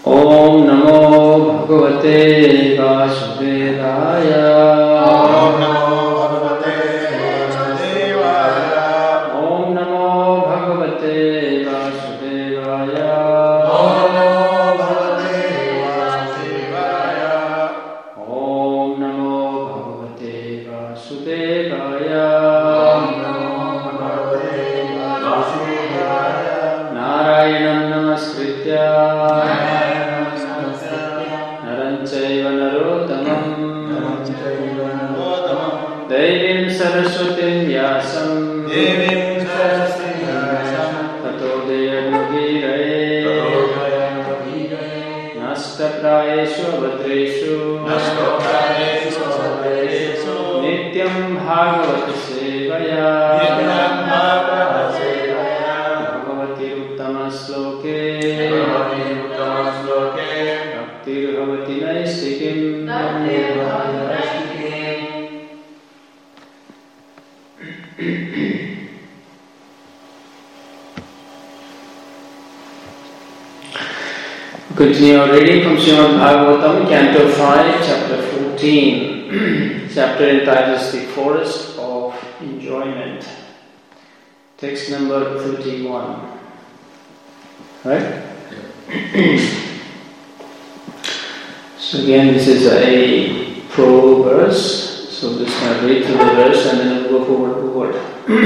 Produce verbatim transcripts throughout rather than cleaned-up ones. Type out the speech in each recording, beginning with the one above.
Om Namo Bhagavate Vasudevaya. Om Namo Bhagavate Vasudevaya. Om Namo Bhagavate Vasudevaya. Om Namo Bhagavate Vasudevaya. Om Namo Bhagavate Vasudevaya. Om Namo Bhagavate Vasudevaya. Narayanam Namaskritya Naranchaiva Narottamam Devim Saraswatim Vyasam Devim Saraswatim Vyasam Tato Jayamudiraye Nasta Prayeshu Abhadreshu Nashkoprayesu Sabresu Nityam Bhagavata Sevaya Nityam Bhagavata Sevaya Bhagavati Uttama Sloke Bhagavati Uttama Sloke Bhaktir Bhavati Naistikim Continue our reading from Srimad Bhagavatam, Canto five, Chapter fourteen. Chapter entitled The Forest of Enjoyment. Text number thirty-one. Right? So again, this is a pro verse. So just going to read through the verse and then we'll go forward forward.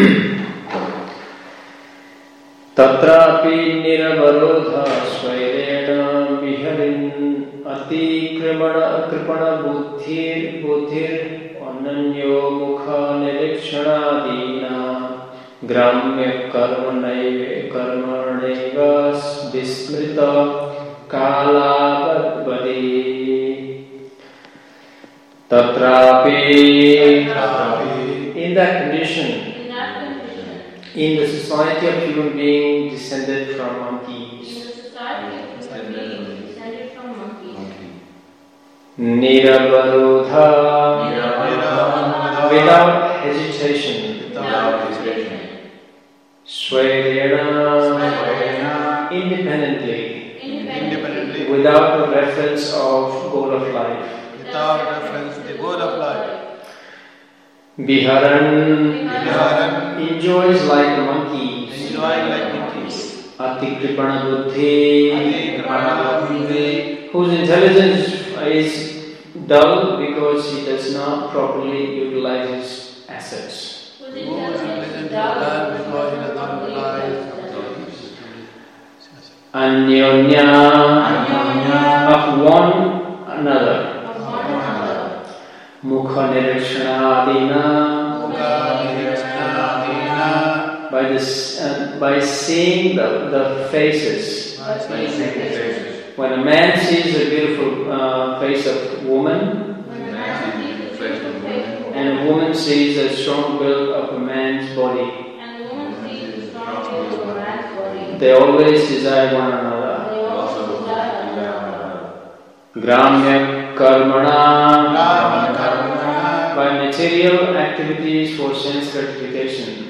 Tatrapi niravarodha svairena viharin atikripana kripana buddhir buddhir ananyo mukha nirikshana gramya karmanaive karmanaiva vismrita kalabadvadi tatrapi. In that condition, in the society of human beings descended from monkeys, Niravarodha, without hesitation, Swairena, independently, without the reference of goal of life, without reference to the goal of life. Biharan, Biharan enjoys like monkeys, enjoying like monkeys. Atikripana buddhi, Atikripana buddhi, whose intelligence is dull because he does not properly utilize his assets. whose intelligence is dull because he does not utilize. Anyonya, of one another. Mukha nirikshana by this uh, by seeing the, the faces. When a man sees a beautiful uh, face of woman, and a woman sees a strong build of a man's body, they always desire one another. Gramya karmana, by material activities for sense gratification.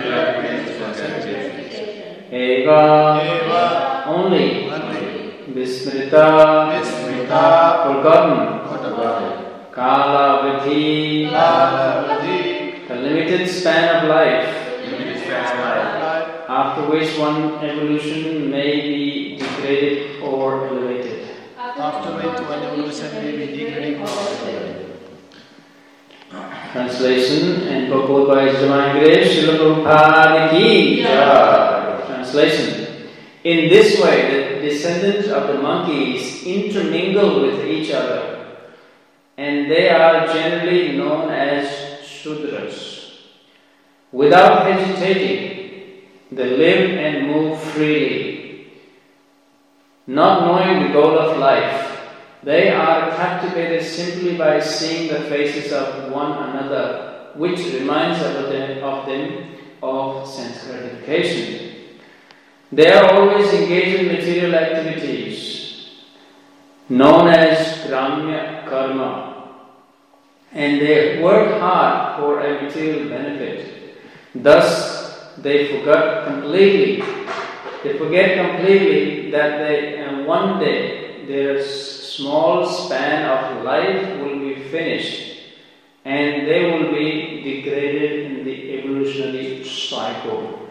Eva, only. Vismrita, forgotten. Kala vidhi, the limited span of life, after which one evolution may be degraded or elevated. After which one evolution may be degrading or elevated. Translation and purport by His Divine Grace, Srila Prabhupada Ki Jai. Translation. In this way, the descendants of the monkeys intermingle with each other, and they are generally known as Shudras. Without hesitating, they live and move freely. Not knowing the goal of life, they are captivated simply by seeing the faces of one another, which reminds of them of, them of sense gratification. They are always engaged in material activities, known as Gramya Karma, and they work hard for a material benefit. Thus, they forget completely. They forget completely that they uh, one day their small span of life will be finished and they will be degraded in the evolutionary cycle.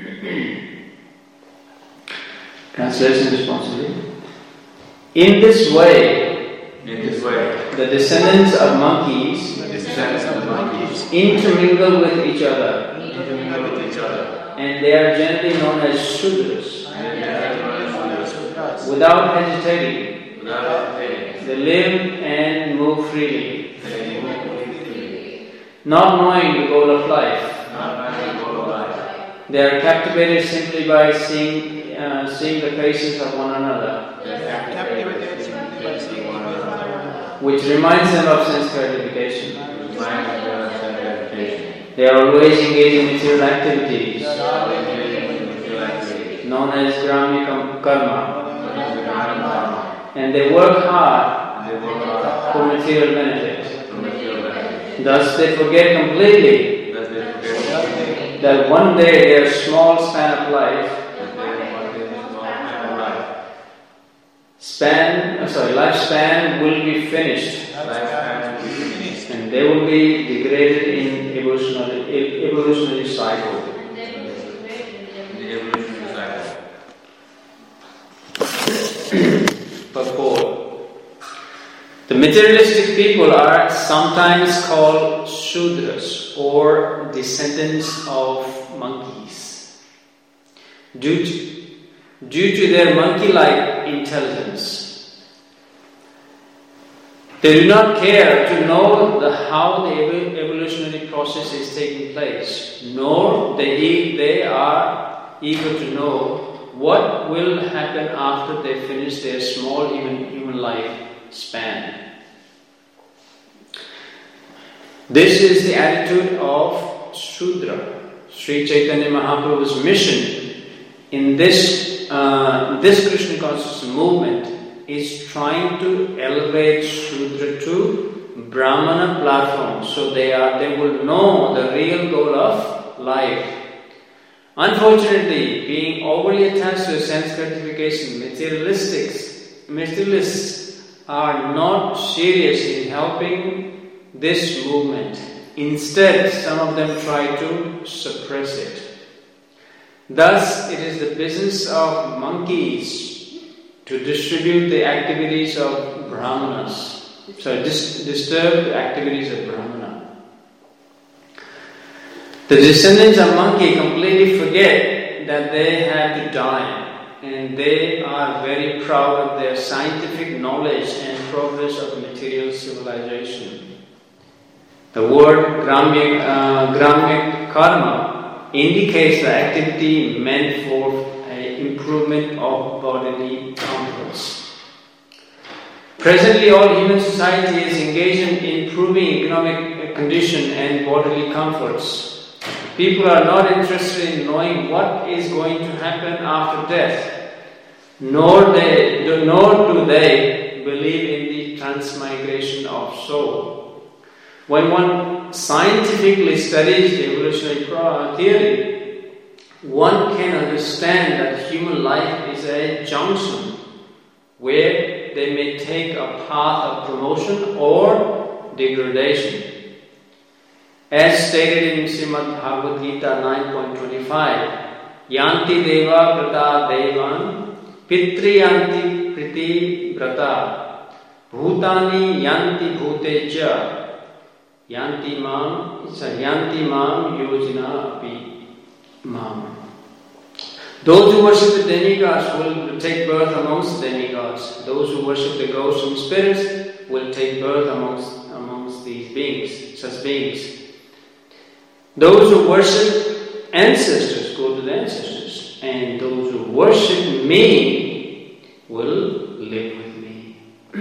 Translation responsibly. In this way, In this way, the descendants of monkeys the descendants of the monkeys intermingle with each other, intermingle with each other, and they are generally known as Sudras. and they are known as Sudras. Without hesitating, Without hesitating, they live and move freely, they move freely, not knowing the goal of life. not knowing the goal of life. They are captivated simply by seeing, uh, seeing the faces of one another, They are captivated simply by seeing one another, which reminds them of sense gratification. remind them of their meditation. They are always engaged in material activities, Always engaging in material activity, known as Gramya kam- Karma, known as the Gramya Karma, and they work hard and they work hard for material benefit. for material benefit. Thus, they forget completely Thus they forget that one day their small span of life, that they are one day small time of life. span, uh, sorry, lifespan will be finished, Lifespan will be finished, and they will be degraded in evolutionary e- evolutionary cycle. the evolutionary cycle. Purport. The materialistic people are sometimes called Sudras or descendants of monkeys due to, due to their monkey-like intelligence. They do not care to know the, how the ev- evolutionary process is taking place, nor they, they are eager to know what will happen after they finish their small human, human life span. This is the attitude of Shudra. Sri Chaitanya Mahaprabhu's mission in this, uh, this Krishna consciousness movement is trying to elevate Shudra to Brahmana platform, so they are they will know the real goal of life. Unfortunately, being overly attached to sense gratification, materialistics, materialists are not serious in helping this movement. Instead, some of them try to suppress it. Thus, it is the business of monkeys to distribute the activities of Brahmanas. So, dis- disturb the activities of Brahmana. The descendants of monkey completely forget that they have to die, and they are very proud of their scientific knowledge and progress of material civilization. The word Gramya, uh, Gramya Karma indicates the activity meant for an improvement of bodily comforts. Presently, all human society is engaged in improving economic condition and bodily comforts. People are not interested in knowing what is going to happen after death, nor, they, nor do they believe in the transmigration of soul. When one scientifically studies the evolutionary theory, one can understand that human life is a junction where they may take a path of promotion or degradation. As stated in Srimad Bhagavad Gita nine point twenty-five, Yanti Deva Vrata Devan Pitri Yanti Priti Vrata Bhutani Yanti Bhuteja Yanti Mam Yanti Mam Yojana Api Mam. Those who worship the demigods will take birth amongst the demigods. Those who worship the ghosts and spirits will take birth amongst, amongst these beings, such beings. Those who worship ancestors go to the ancestors, and those who worship me will live with me.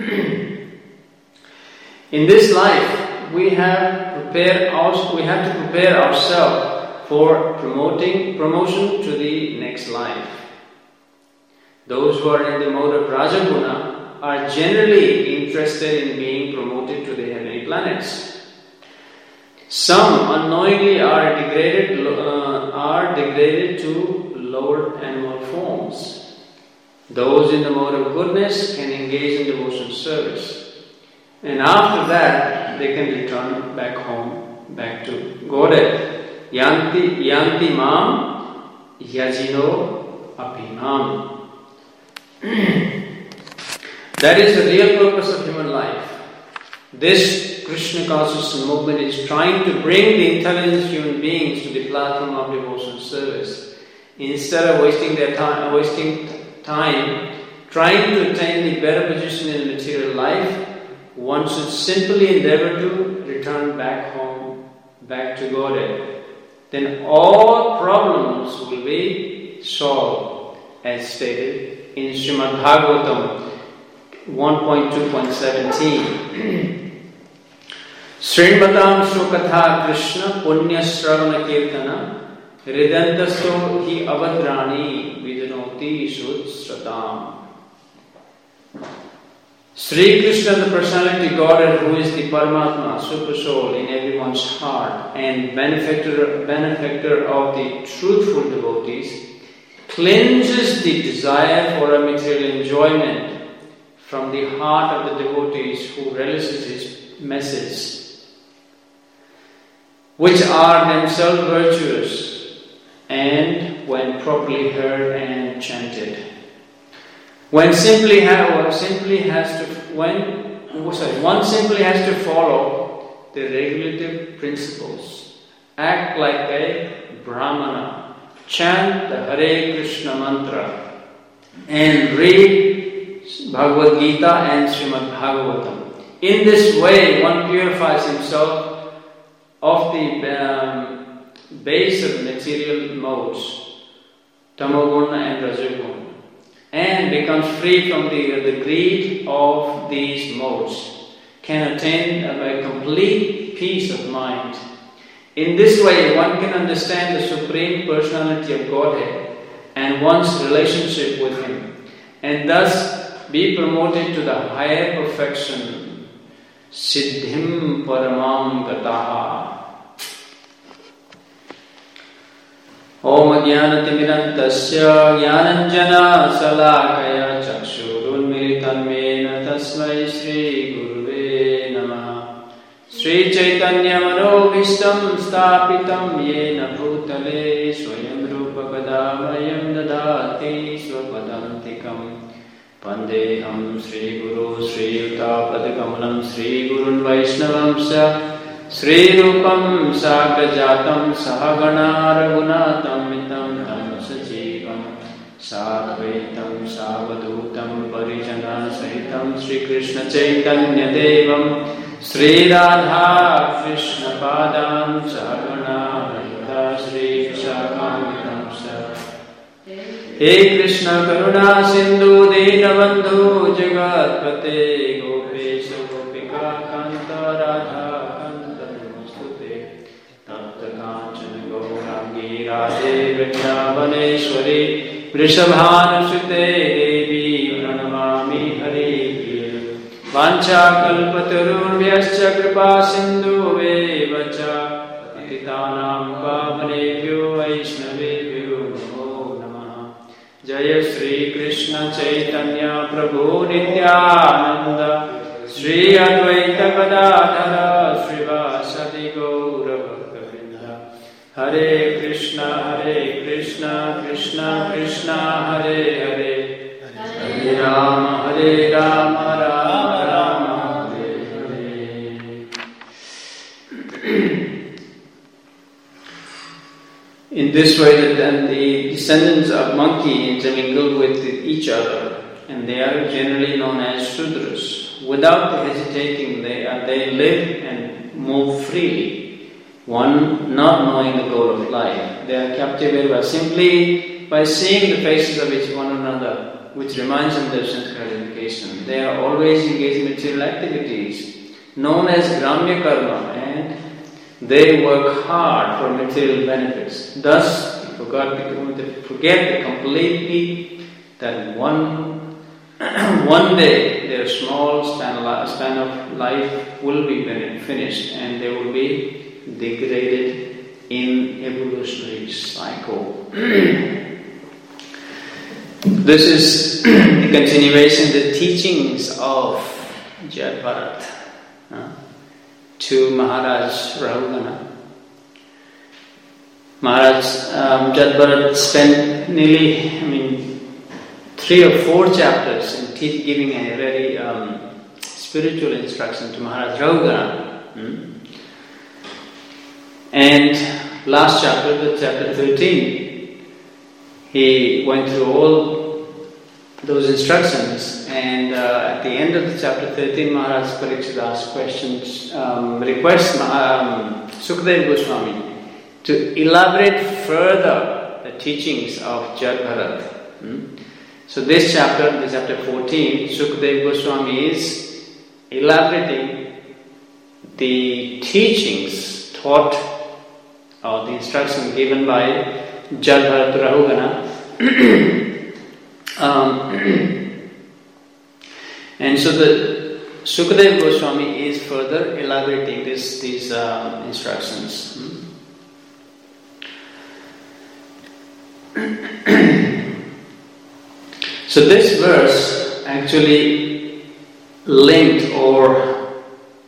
In this life, we have prepared our, we have to prepare ourselves for promoting promotion to the next life. Those who are in the mode of Rajaguna are generally interested in being promoted to the heavenly planets. Some unknowingly are degraded, uh, are degraded to lower animal forms. Those in the mode of goodness can engage in devotional service. And after that, they can return back home, back to Godhead. Yanti, yanti mam yajino apimam. That is the real purpose of human life. This Krishna consciousness movement is trying to bring the intelligent human beings to the platform of devotional service. Instead of wasting their time, wasting time trying to attain the better position in material life, one should simply endeavor to return back home, back to Godhead. Then all problems will be solved, as stated in Srimad Bhagavatam one point two point seventeen. Srimvatam Shukatha Krishna Punya Shravana Kirtana Ridantasto hi avadrani vidanoti shudsratam. Sri Krishna, the personality Godhead, who is the Paramatma, Super Soul in everyone's heart and benefactor, benefactor of the truthful devotees, cleanses the desire for a material enjoyment from the heart of the devotees who relishes his message, which are themselves virtuous and when properly heard and chanted. When simply ha- simply has to when sorry, one simply has to follow the regulative principles, act like a Brahmana, chant the Hare Krishna mantra, and read Bhagavad Gita and Srimad Bhagavatam. In this way, one purifies himself of the um, base of material modes, Tamoguna and Rajoguna, and becomes free from the, the greed of these modes, can attain a complete peace of mind. In this way, one can understand the Supreme Personality of Godhead and one's relationship with Him, and thus be promoted to the higher perfection, Siddhim Paramam Gataha. Om Jnanatimirantasya Jnananjana Salakaya Chakshurunmilitam Mena Tasmai Shri Guruve Namah. Sri Chaitanya Manobhishtam Stapitam Yena Bhutale Swayam Rupa Kadamayam Dadati Swapadantikam Pandeham Sri Guru Sri Yuta Padakamalam Sri Gurun Vaishnavamsa Sri Rupam Sagrajatam Sahagana Raghunatam Mitam Tam Sajivam Sadvaitam Savadutam Parijana Sahitam Sri Krishna Chaitanya Devam Sri Radha Krishna Padam Sahagana Radha Sri Vishakamitam Sa. He Krishna Karuna Sindhu Dinabandhu Jagatpate Gopesha Gopika Kanta Radha Radhe Vrindavaneshwari Vrishabhanusute Devi Pranamami Hare. Vancha kalpatarurvyascha kripa sindhu vevacha patitanam pavanebhyo vaishnavebhyo namo namaha. Jaya Sri Krishna Chaitanya Prabhu Nityananda Sri Advaita Gadadhara Srivasadi Gaura Hare Krishna, Hare Krishna, Krishna Krishna, Hare Hare, Hare Rama, Hare Rama, Rama Rama, Hare Hare. In this way, then the descendants of monkey intermingle with each other, and they are generally known as Shudras. Without hesitating, they are, they live and move freely. One not knowing the goal of life, they are captivated by simply by seeing the faces of each one another, which reminds them of their sense gratification. They are always engaged in material activities, known as Gramya Karma, and they work hard for material benefits. Thus, they forget, they forget completely that one one day their small span, span of life will be finished, and they will be degraded in evolutionary cycle. This is the continuation, the teachings of Jad Bharat uh, to Maharaj Rahugana. Maharaj um, Jad Bharat spent nearly, I mean, three or four chapters in te- giving a very um, spiritual instruction to Maharaj Rahugana. Hmm? And last chapter, the chapter thirteen, he went through all those instructions, and uh, at the end of the chapter thirteen, Maharaj Parikshit asked questions, um, requests um, Sukadeva Goswami to elaborate further the teachings of Jad Bharat. Hmm? So this chapter, this chapter fourteen, Sukadeva Goswami is elaborating the teachings taught or the instruction given by Jad Bharat Rahugana. Um, and so the Sukadeva Goswami is further elaborating this, these uh, instructions. So this verse actually linked or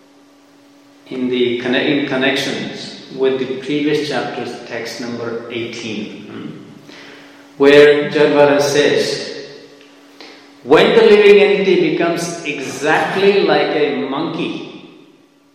in the in connections with the previous chapter's text number eighteen, where Jad Bharat says, when the living entity becomes exactly like a monkey,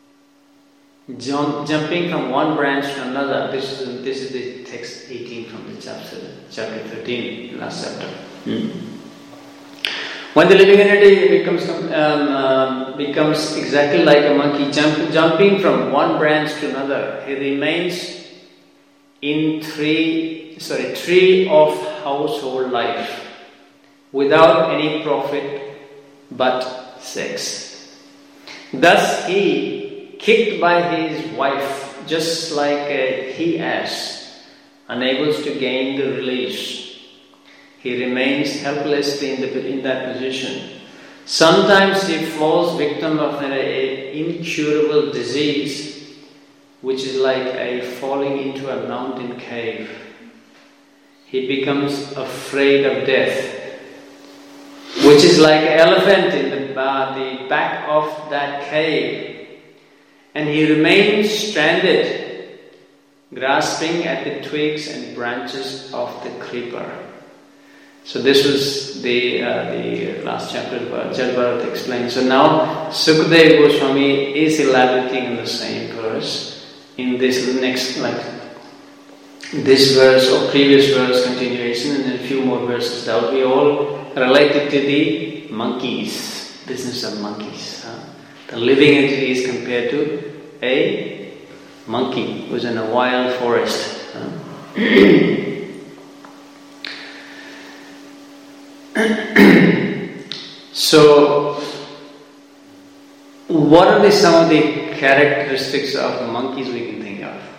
jump, jumping from one branch to another, this is, this is the text eighteen from the chapter, chapter thirteen, last chapter. Hmm. When the living entity becomes um, um, becomes exactly like a monkey, jump, jumping from one branch to another, he remains in three, sorry, tree of household life, without any profit but sex. Thus he, kicked by his wife, just like a he-ass, unable to gain the release, he remains helplessly in, the, in that position. Sometimes he falls victim of an incurable disease, which is like a falling into a mountain cave. He becomes afraid of death, which is like an elephant in the, uh, the back of that cave, and he remains stranded, grasping at the twigs and branches of the creeper. So this was the uh, the last chapter of Jad Bharat explained. So now Sukadeva Goswami is elaborating in the same verse in this next, like this verse or previous verse continuation, and then a few more verses that will be all related to the monkeys, business of monkeys. Huh? The living entity is compared to a monkey who's in a wild forest. Huh? So, what are the, some of the characteristics of the monkeys we can think of?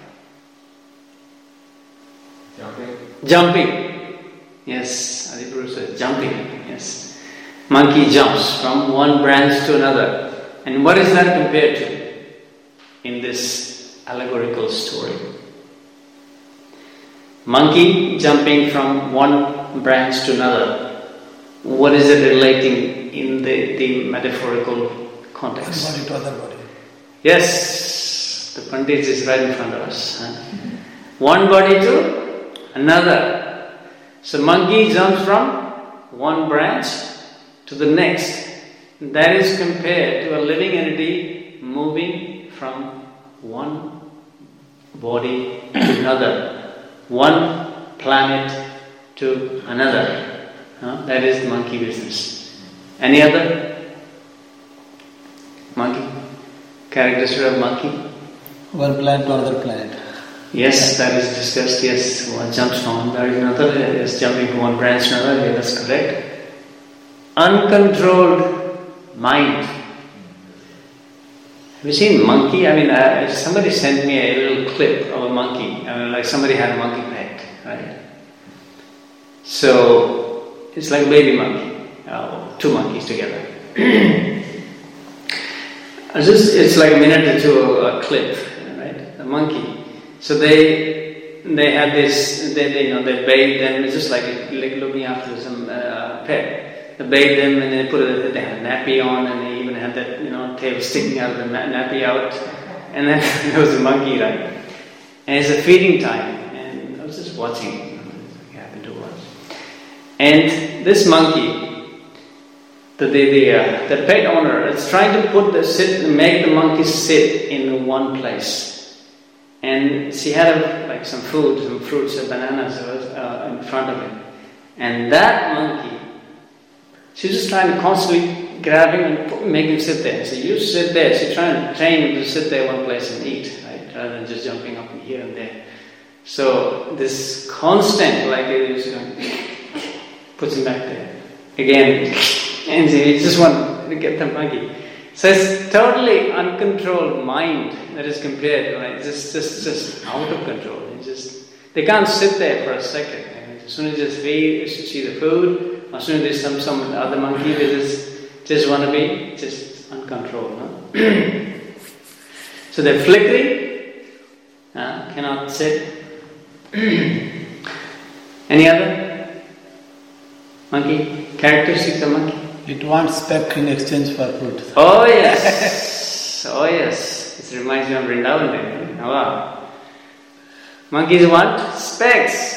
Jumping. Jumping. Yes, Adipuru said jumping. Yes. Monkey jumps from one branch to another. And what is that compared to in this allegorical story? Monkey jumping from one branch to another. What is it relating in the, the metaphorical context? One body to other body. Yes, the Pandit is right in front of us. Huh? One body to another. So monkey jumps from one branch to the next. That is compared to a living entity moving from one body to another, one planet to another. Huh? That is the monkey business. Any other? Monkey? Characteristic of monkey? One planet to another planet. Yes, that is discussed. Yes, one jumps from one to another. Yes, jumping from one branch to another. Yes, that's correct. Uncontrolled mind. Have you seen monkey? I mean, uh, somebody sent me a little clip of a monkey. I mean, like somebody had a monkey pet, right? So it's like a baby monkey, uh, two monkeys together. Just, it's like a minute or two of a clip, right? A monkey. So they they had this, they, they you know they bathed them. It's just like like looking after some uh, pet. They bathe them and they put a, they had a nappy on, and they even had that, you know, tail sticking out of the nappy out. And then there was a monkey, right? And it's a feeding time, and I was just watching. I happened to watch. And this monkey, the the the, uh, the pet owner is trying to put the sit, make the monkey sit in one place. And she had a, like some food, some fruits, some bananas uh, in front of him. And that monkey, she's just trying to constantly grab him and put, make him sit there. So you sit there. She's trying to train him to sit there one place and eat, right? Rather than just jumping up here and there. So this constant, like it is going, puts him back there again, and he just wants to get the monkey. So it's totally uncontrolled mind that is compared, right? Just, just, just out of control. It's just they can't sit there for a second. As soon as they just feed, see the food, as soon as there's some some other monkey, they just just want to be just uncontrolled. No? So they're flickering, uh, cannot sit. Any other monkey characteristics of monkey? It wants speck in exchange for food. Oh yes, oh yes. It reminds me of Vrindavan there. Oh, wow. Monkeys want specks.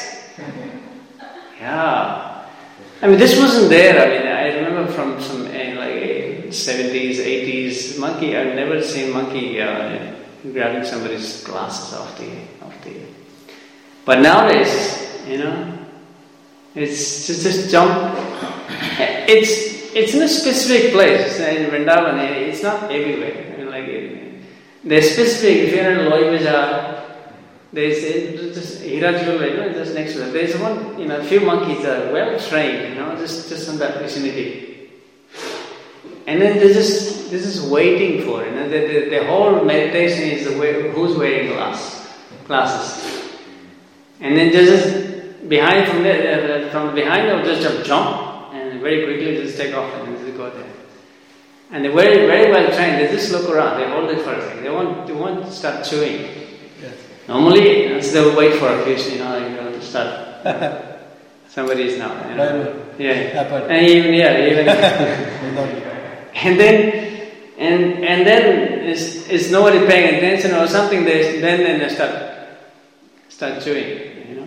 Yeah. I mean, this wasn't there. I mean, I remember from some uh, like seventies, eighties monkey. I've never seen monkey uh, grabbing somebody's glasses off the off the. But nowadays, you know, it's just just jump. It's it's in a specific place in Vrindavan. It's not everywhere. I mean, like there's specific. If you're in Loi Bazaar, there's just Hirajul, you know, just next to it. There's one, you know, a few monkeys are well trained, you know, just just in that vicinity. And then they're just they're just waiting for it. You know, the, the, the whole meditation is the way, who's wearing glass glasses, and then just behind from there, from behind they'll just jump, jump, and very quickly just take off and just go there. And they're very very well trained. They just look around. They hold it for a second. They won't they won't start chewing. Yes. Normally, you know, so they will wait for a fish, you know, you know, to start. Somebody is now, you know. Yeah. And even yeah, even and then and and then is is nobody paying attention or something, they then then they start start chewing, you know.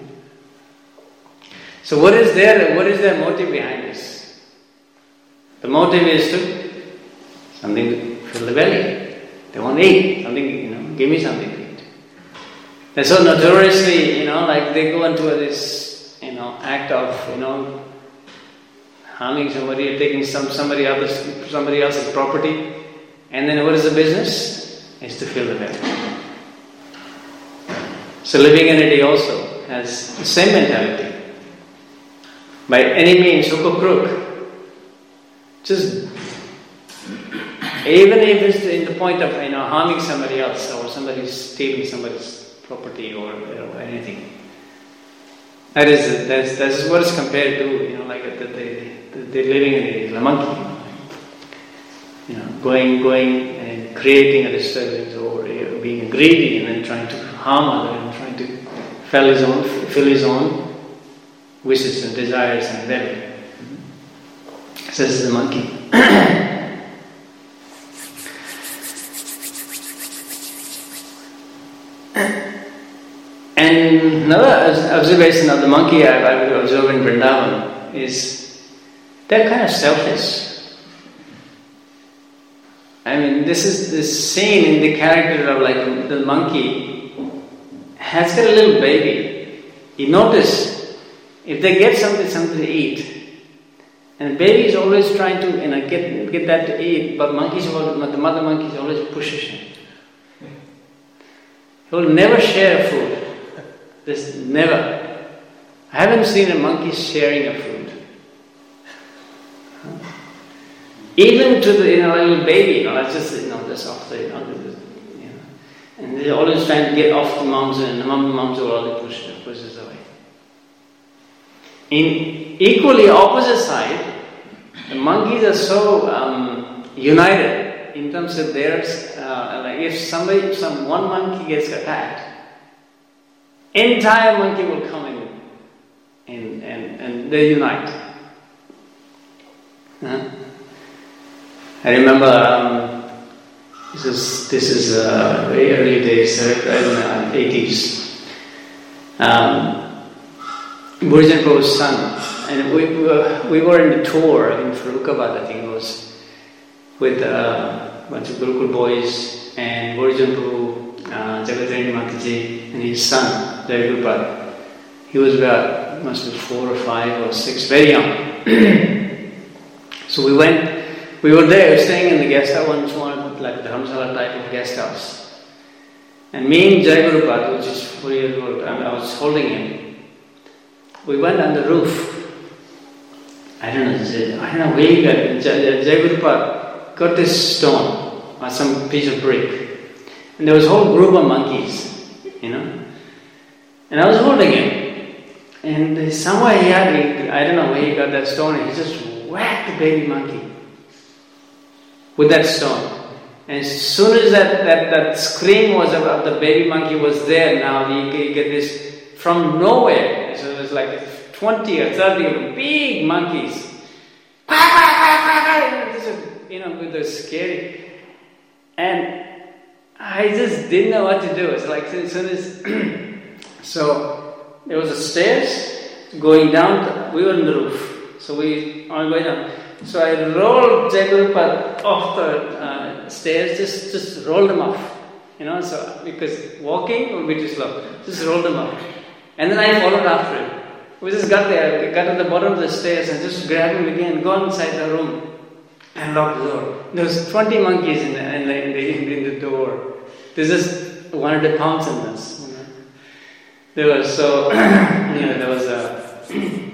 So what is their what is their motive behind this? The motive is to something to fill the belly. They want to eat, something, you know, give me something to eat. And so notoriously, you know, like they go into this, you know, act of, you know, harming somebody or taking some somebody else's somebody else's property, and then what is the business? Is to fill the belly. So living entity also has the same mentality. By any means, hook or crook, just even if it's in the point of, you know, harming somebody else or somebody stealing somebody's property or, or anything. That is that's that's what is compared to, you know, like the the, the, the living in the monkey, you know, going going and creating a disturbance or you know, being greedy and then trying to harm others and trying to fill his own fill his own wishes and desires and belly. So this is the monkey. And another observation of the monkey I, I would observe in Vrindavan is they're kind of selfish. I mean, this is this scene in the character of like the monkey has got a little baby. You notice if they get something something to eat, and the baby is always trying to, you know, get get that to eat, but monkeys, always, the mother monkey always pushes him. He will never share food. This never. I haven't seen a monkey sharing a food. Even to the, you know, little baby, you know, that's just, you know, just off the, you know, you know, and they're always trying to get off the moms, and the mom, moms will always push pushes away. In equally opposite side, the monkeys are so um, united in terms of their, uh, like if somebody, if some one monkey gets attacked, entire monkey will come in and, and, and they unite. Huh? I remember um, this is this is uh, very early days, I don't know, eighties. Um, Burjan Prabhu's son, and we, we were we were in the tour in Farrukhabad, I think it was, with uh, a bunch of Gurukul boys and Burjan Prabhu, uh, Jagadharani Mataji, and his son Jai Gurupad. He was about must be four or five or six, very young. So we went. We were there, staying in the guest house, one small, like Dharamsala type of guest house. And me and Jai Gurupad, which is four years old, I, mean, I was holding him. We went on the roof. I don't know, I don't know where he got it. Jai, Jai Gurupad got this stone, or some piece of brick. And there was a whole group of monkeys, you know. And I was holding him. And somewhere he had, I don't know where he got that stone, and he just whacked the baby monkey with that stone. And as soon as that, that, that scream was about the baby monkey was there, now you get this from nowhere. So it was like twenty or thirty of them, big monkeys. You know, with the scary. And I just didn't know what to do. It's like as soon as so there was a stairs going down. We were on the roof, so we on the way down. So I rolled Jai Gurupad off the uh, stairs, just just rolled him off, you know. So because walking would be too slow, just rolled him off, and then I followed after him. We just got there, got to the bottom of the stairs, and just grabbed him again, go inside the room, and locked the door. There was twenty monkeys in the in the in the, in the door. They just wanted to pounce on us. You know? There was so you know there was a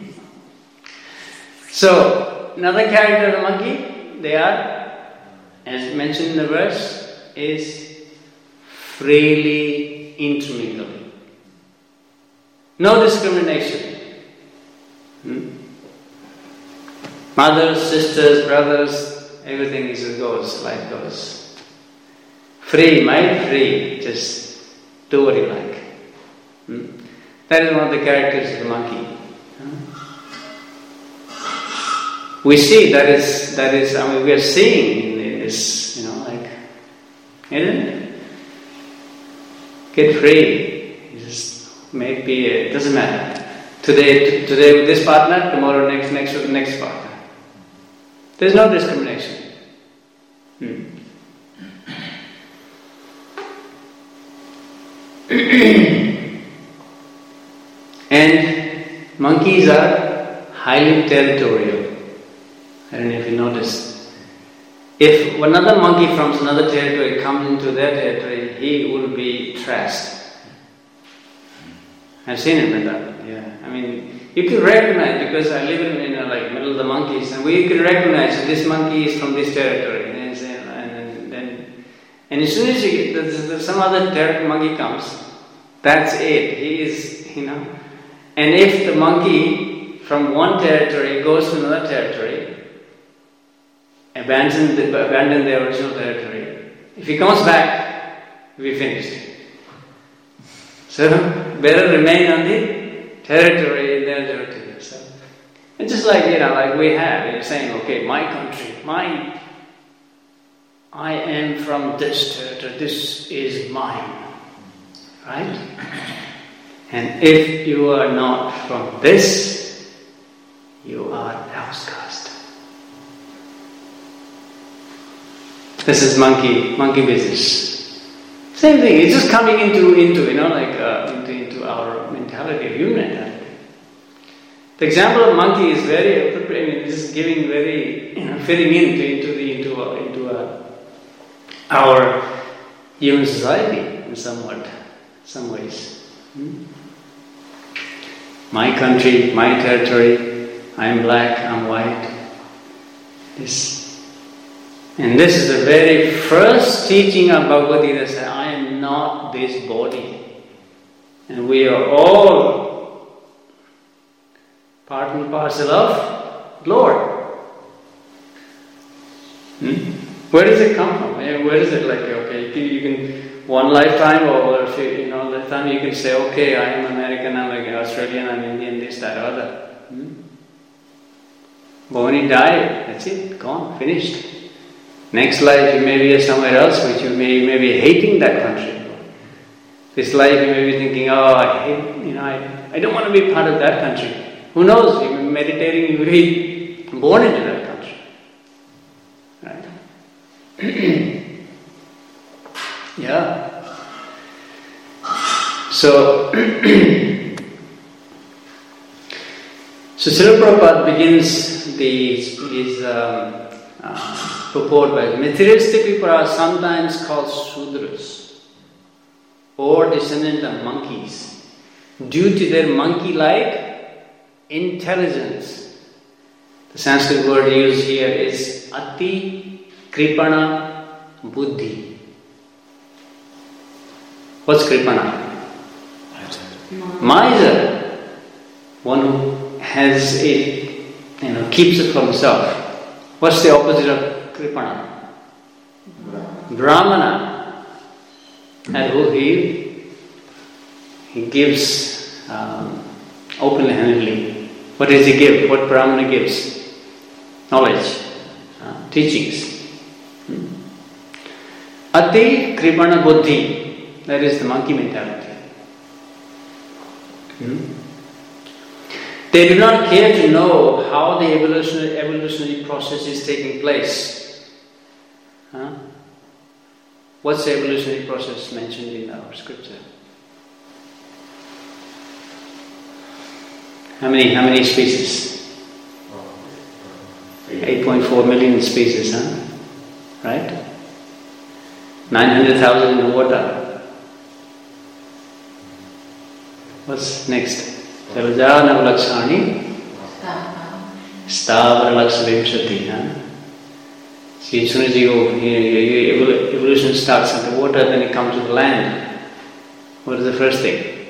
so. Another character of the monkey, they are, as mentioned in the verse, is freely intermingling. No discrimination. Hmm? Mothers, sisters, brothers, everything is goes, life goes. Free, mind free, just do what you like. Hmm? That is one of the characters of the monkey. We see that is, that is, I mean, we are seeing in this, you know, like, isn't it? Get free. Just maybe, it doesn't matter. Today, today with this partner, tomorrow next, next with the next partner. There's no discrimination. Hmm. And monkeys are highly territorial. I don't know if you noticed. If another monkey from another territory comes into their territory, he will be trashed. I've seen it in that. Yeah, I mean, you can recognize, because I live in, you know, like middle of the monkeys, and we can recognize that this monkey is from this territory, and and and, and as soon as you get, some other territory monkey comes, that's it. He is, you know, and if the monkey from one territory goes to another territory, abandon the, abandon the original territory. If he comes back, we're finished. So, better remain on the territory in their territory. So, it's just like, you know, like we have, you're saying, okay, my country, my, I am from this territory, this is mine. Right? And if you are not from this, you are outcast. This is monkey, monkey business. Same thing. It's just coming into, into you know, like uh, into, into our mentality, human mentality. The example of monkey is very appropriate. I mean, this is giving very, you know, fitting into into the into uh, into uh, our human society in somewhat, some ways. Hmm? My country, my territory. I'm black. I'm white. This. And this is the very first teaching of Bhagavad Gita, says, I am not this body. And we are all part and parcel of Lord. Hmm? Where does it come from? Where is it like, okay, you can, you can one lifetime or if you, you know, lifetime you can say, okay, I am American, I'm like Australian, I'm Indian, this, that, or other. Hmm? But when you die, that's that's it, gone, finished. Next life you may be somewhere else, which you may, you may be hating that country. This life you may be thinking, oh, I hate, you know, I, I don't want to be part of that country. Who knows, you may be meditating, you may be born into that country. Right? Yeah. So, so Srila Prabhupada begins the, his um, uh, purport by, materialistic people are sometimes called Sudras or descendant of monkeys due to their monkey-like intelligence. The Sanskrit word used here is Ati Kripana Buddhi. What's Kripana? Miser. One who has it, you know, keeps it for himself. What's the opposite of Kripana? Brahmana. And who he, he gives um, openly, handedly. What does he give? What Brahmana gives? Knowledge, uh, teachings. Hmm. Ati Kripana Buddhi. That is the monkey mentality. Hmm. They do not care to know how the evolutionary, evolutionary process is taking place. Huh? What's the evolutionary process mentioned in our scripture? How many, how many species? eight point four million species, huh? Right? nine hundred thousand in the water. What's next? Jalajana Lakshani Stavara Lakshvimshati. Huh? See, as soon as you go, you know, evolution starts in the water, then it comes to the land. What is the first thing?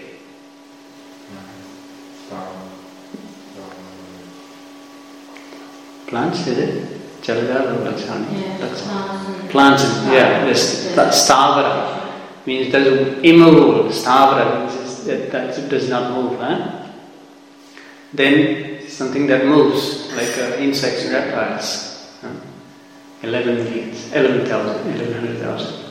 Plants, is it? Jalajana Lakshani. Plants, yeah, this Stavara means that's immovable. Stavara means that, that it does not move. Huh? Then something that moves, like uh, insects and reptiles. Huh? Eleven millions, eleven thousand, eleven hundred thousand.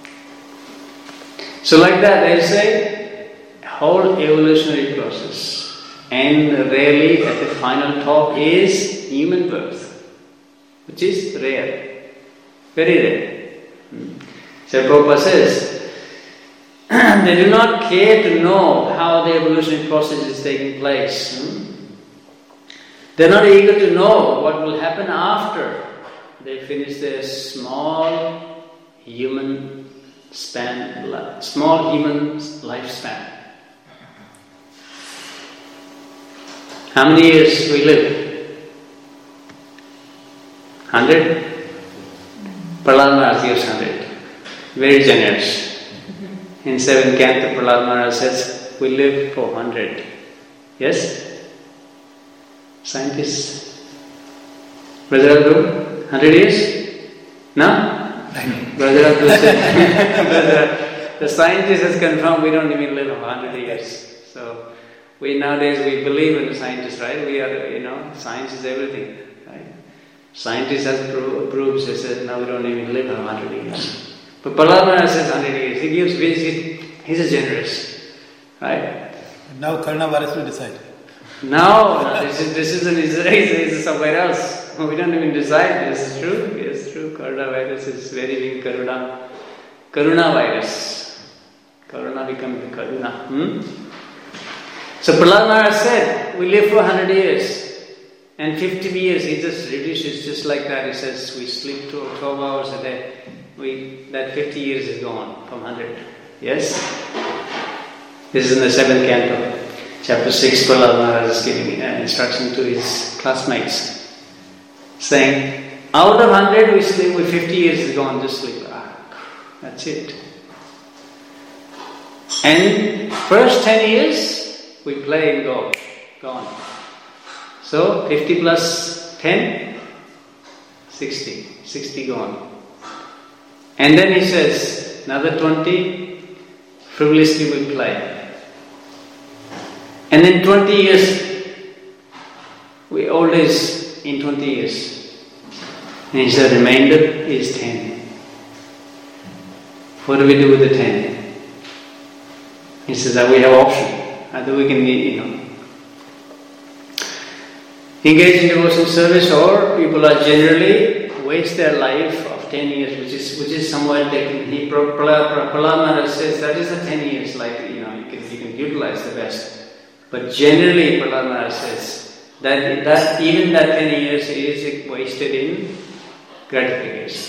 So like that, they say, whole evolutionary process, and really at the final top is human birth, which is rare, very rare. Hmm. So Prabhupada says, they do not care to know how the evolutionary process is taking place. Hmm? They are not eager to know what will happen after they finish their small human span, small human lifespan. How many years we live? Hundred? Prahlad Maharaj gives hundred. Very generous. In seventh canto, Prahlad Maharaj says, we live for hundred. Yes? Scientists? Brother Abdul, hundred years? No? Brother Abdul said, Brother, the scientist has confirmed we don't even live for hundred years. So, we nowadays, we believe in the scientists, right? We are, you know, science is everything, right? Scientists has pro- proves, they said, now we don't even live for hundred years. But Prahlad Maharaj says hundred years. He gives, he's, he's a generous, right? Now coronavirus will decide. No, no, this is this isn't Israel, this is somewhere else. We don't even decide. This is true. It's true. Coronavirus is very big. Karuna, Karuna virus. Corona become the Karuna. Hmm? So Prahlad Maharaj said, we live for one hundred years. And fifty years, he just reduces just like that. He says, we sleep twelve hours a day. We That fifty years is gone from one hundred. Yes? This is in the seventh canto. Chapter six, Prahlad Maharaj is giving uh, instruction to his classmates, saying, out of one hundred we sleep, with fifty years is gone, just sleep. Ah, that's it. And first ten years, we play and go, gone. So, fifty plus ten, sixty. sixty gone. And then he says, another twenty, frivolously we play. And then twenty years, we old age in twenty years. And he said the remainder is ten. What do we do with the ten? He says that we have option. Either we can, you know, engage in devotional service, or people are generally waste their life of ten years, which is which is somewhat taken. He Prahlad Maharaj says that is the ten years, like you know, you can you can utilize the best. But generally, Prahlad Maharaj says that that even that ten years is wasted in gratification.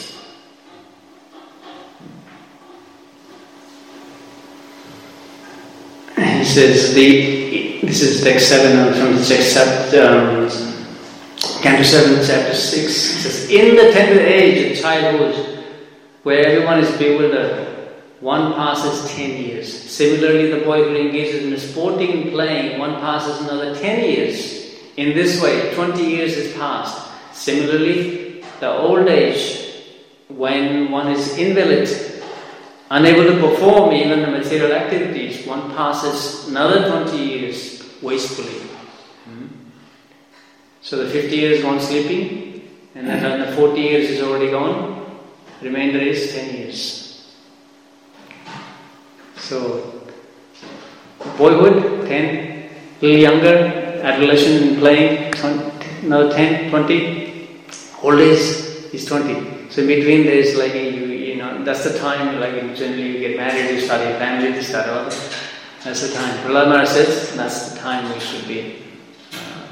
He says the this is text seven from the text um, Canto seven, chapter six. It says, in the tender age of childhood, where everyone is bewildered, one passes ten years. Similarly, the boy who engages in sporting and playing, one passes another ten years. In this way, twenty years is passed. Similarly, the old age, when one is invalid, unable to perform even the material activities, one passes another twenty years wastefully. Hmm? So the fifty years gone sleeping, and then the forty years is already gone, remainder is ten years. So, boyhood, ten, little younger, adolescent and playing, another ten, twenty, old age is twenty. So in between there is like a, you, you know, that's the time, like generally you get married, you start your family, you start all. That's the time. Prahlad Maharaj says that's the time we should be uh,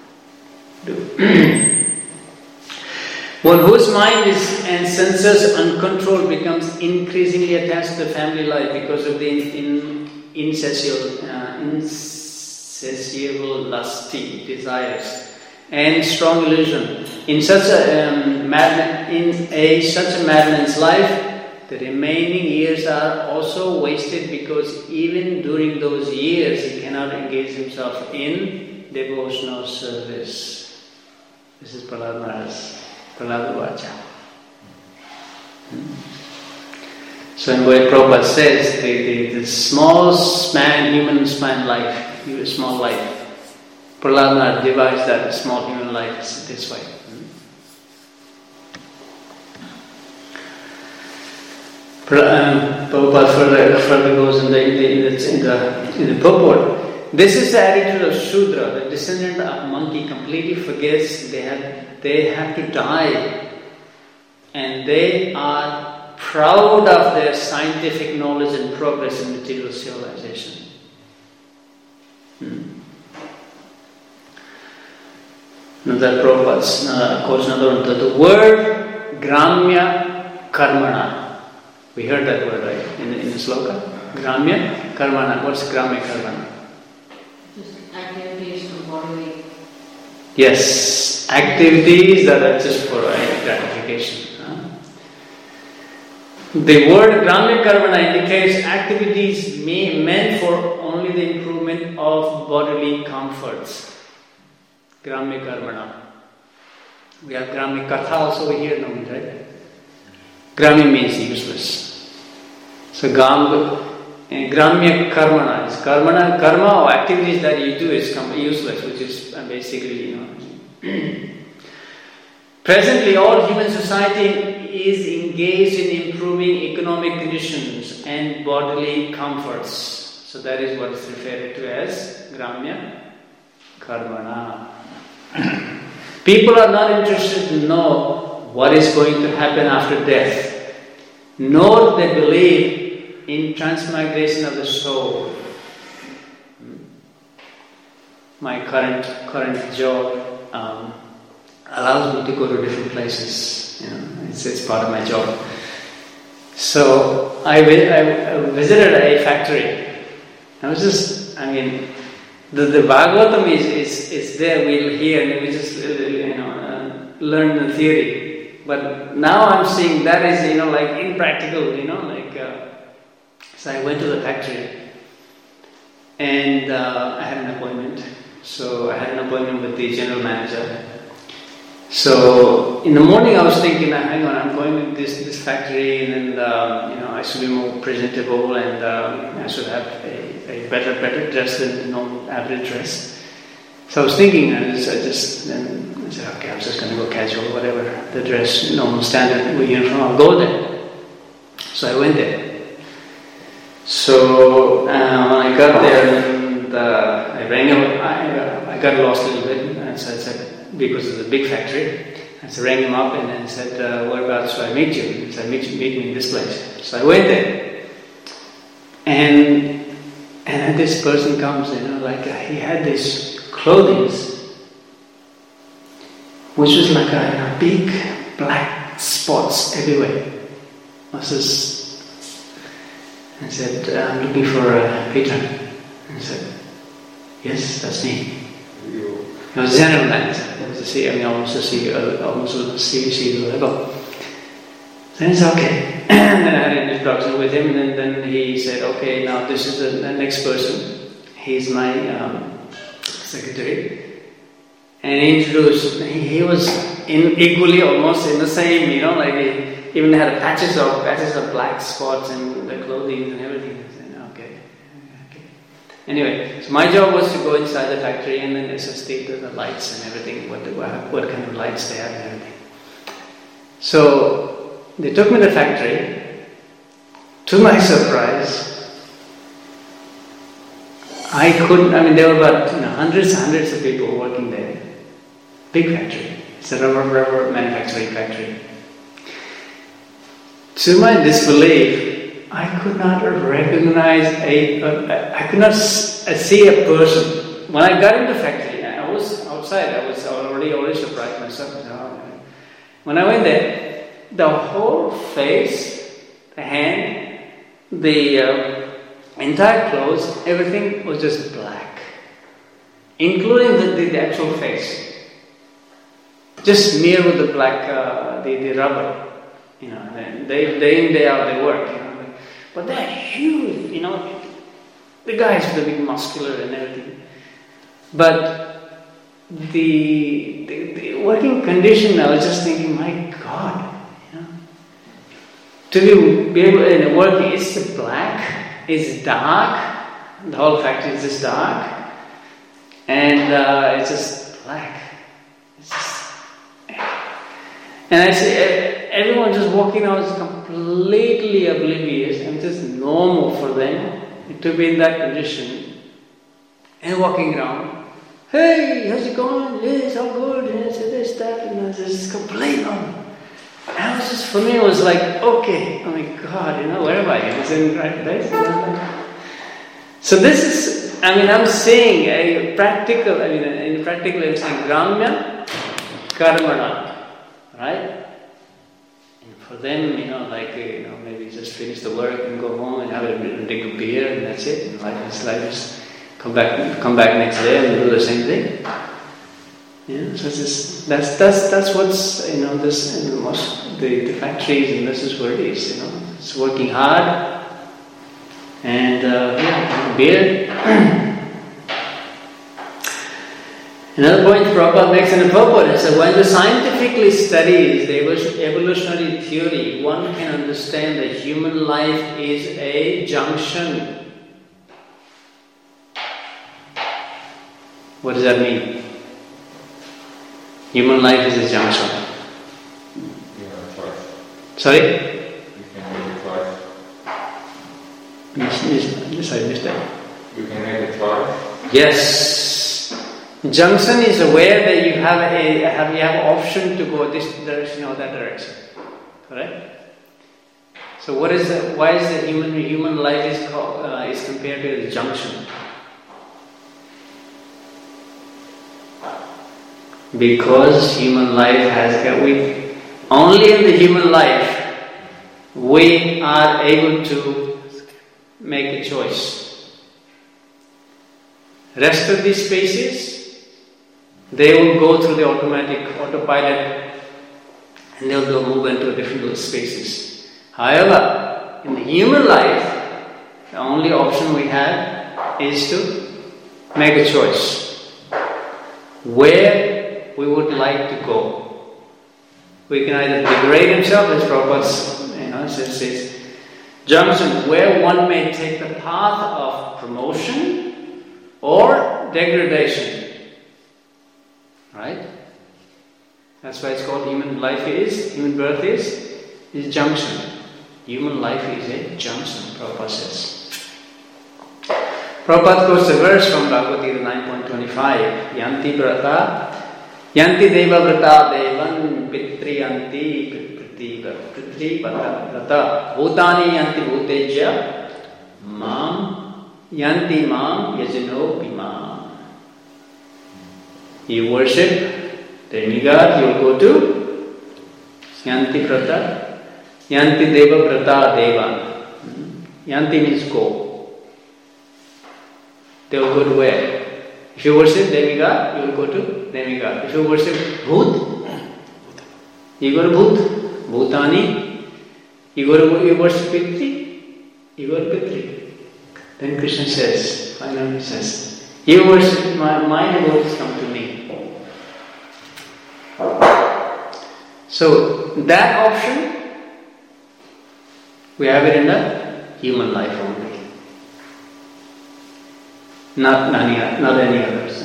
do. One whose mind is and senses uncontrolled becomes increasingly attached to the family life because of the in, in, insatiable, uh, insatiable lusty desires and strong illusion. In such a um, madman, in a such a madman's life, the remaining years are also wasted because even during those years he cannot engage himself in devotional service. This is Prahlad Maharaj. Prahlad Vacha. So in what Prabhupada says, the, the, the small span, human span life, small life, Prahlad Maharaj divides that small human life this way. Um, Prabhupada further, further goes in the, in the, in the, in the, in the purport. This is the attitude of Shudra, the descendant of monkey completely forgets they have, they have to die, and they are proud of their scientific knowledge and progress in material civilization. Hmm. Another Prabhupada uh, quotes another one. The word Gramya Karmana. We heard that word, right, in the, in the sloka? Gramya Karmana. What's Gramya Karmana? Just activities for bodily. Yes, activities that are just for uh, gratification. Huh? The word Gramya Karmana indicates activities may, meant for only the improvement of bodily comforts. Gramya Karmana. We have Gramya Katha also here, no, right? Gramya means useless. So Gram, Gramya Karmana is Karmana, karma or activities that you do is useless, which is basically, you know. Presently, all human society is engaged in improving economic conditions and bodily comforts. So that is what is referred to as Gramya Karmana. People are not interested to know what is going to happen after death, nor do they believe in transmigration of the soul. My current current job um, allows me to go to different places. You know, it's, it's part of my job. So I, I visited a factory. I was just, I mean, the, the Bhagavatam is, is, is there, we'll hear, and we just, you know, uh, learn the theory. But now I'm seeing that is, you know, like impractical, you know, like, uh, so I went to the factory and uh, I had an appointment. So I had an appointment with the general manager. So in the morning I was thinking, hang on, I'm going to this, this factory and then, um, you know, I should be more presentable and um, I should have a, a better, better dress than the normal average dress. So I was thinking, I just, I just then I said, okay, I'm just going to go casual, whatever, the dress, normal standard uniform, I'll go there. So I went there. So uh, when I got there, and uh, I rang him, I, I got lost a little bit, and so I said, because it's a big factory, I so rang him up and then said, uh, whereabouts should I meet you? He said, meet, meet me in this place. So I went there. And and then this person comes, you know, like uh, he had this clothing, which was like a, you know, big black spots everywhere. I says, I said, I'm looking for a patron. And he said, yes, that's me. It was a gentleman. It was a C, I mean, almost a C, uh, almost a C, C level. Then it's okay. And then I had an introduction with him, and then, then he said, okay, now this is the, the next person. He's my um, secretary. And he introduced, he, he was in equally almost in the same, you know, like he even had patches of patches of black spots in the clothing and everything. I said, okay, okay. Anyway, so my job was to go inside the factory and then associate the lights and everything, what, what, what kind of lights they have and everything. So they took me to the factory. To my surprise, I couldn't, I mean, there were about you know, hundreds and hundreds of people working there. Big factory. It's a rubber, rubber manufacturing factory. To my disbelief, I could not recognize a, a I could not see a person. When I got into the factory, I was outside, I was already, already surprised myself. When I went there, the whole face, the hand, the uh, entire clothes, everything was just black, including the, the, the actual face, just smeared with the black, uh, the, the rubber. You know, they day in day out they work. You know, but they're huge. You know, the guys are big, muscular and everything. But the, the the working condition, I was just thinking, my God. To be, be able to work, it's black, it's dark, the whole factory is just dark, and uh, it's just black. It's just, and I see everyone just walking out is completely oblivious and just normal for them to be in that condition and walking around. Hey, how's it going? Yes, all good. And it's this, that, and it's just complete normal. And I was just, for me, it was like, okay, oh my God, you know, where am I? I was in the right place. So this is, I mean, I'm saying a practical, I mean, in practical, I'm saying Gramya, Karmana, right? And for them, you know, like, you know, maybe just finish the work and go home and have a drink of beer and that's it. And life is, life is, come back, come back next day and do the same thing. Yeah, so this, that's that's that's what's you know this in the most the, the factories and this is where it is. You know, it's working hard and uh, yeah, beer. Another point Prabhupada makes in the purport is that when the scientifically studies the evolutionary theory, one can understand that human life is a junction. What does that mean? Human life is a junction. You have a choice. Sorry? You can make a choice. Yes, yes, yes, I missed that. You can make a choice. Yes. Junction is where that you have a have you have option to go this direction or that direction. Correct? So what is the, why is the human human life is called uh, is compared to the junction? Because human life has got, we, only in the human life, we are able to make a choice. Rest of these species, they will go through the automatic autopilot and they'll go move into different spaces. However, in the human life, the only option we have is to make a choice. Where we would like to go. We can either degrade himself, as Prabhupada you know, says, says, junction, where one may take the path of promotion or degradation. Right? That's why it's called human life is, human birth is, is junction. Human life is a junction, Prabhupada says. Prabhupada quotes a verse from Bhagavad Gita nine point twenty-five. Yanti Vrata, Yanti Deva Vrata Devan Pitri Yanti Pitri Vrata Bhutani Yanti Bhuteja Mam Yanti Mam Yajano Bimam. You worship the demigod, you will go to Yanti Vrata. Yanti Deva Vrata Devan. Yanti means go. They will go to where? If you worship demigod, you will go to demigod. If you worship Bhut, you go to Bhut. Bhutani, you go to you worship Pitri, you go to Pitri. Then Krishna says, finally says, you worship my, my devotees come to me. So that option, we have it in the human life only. Not, any, not any others.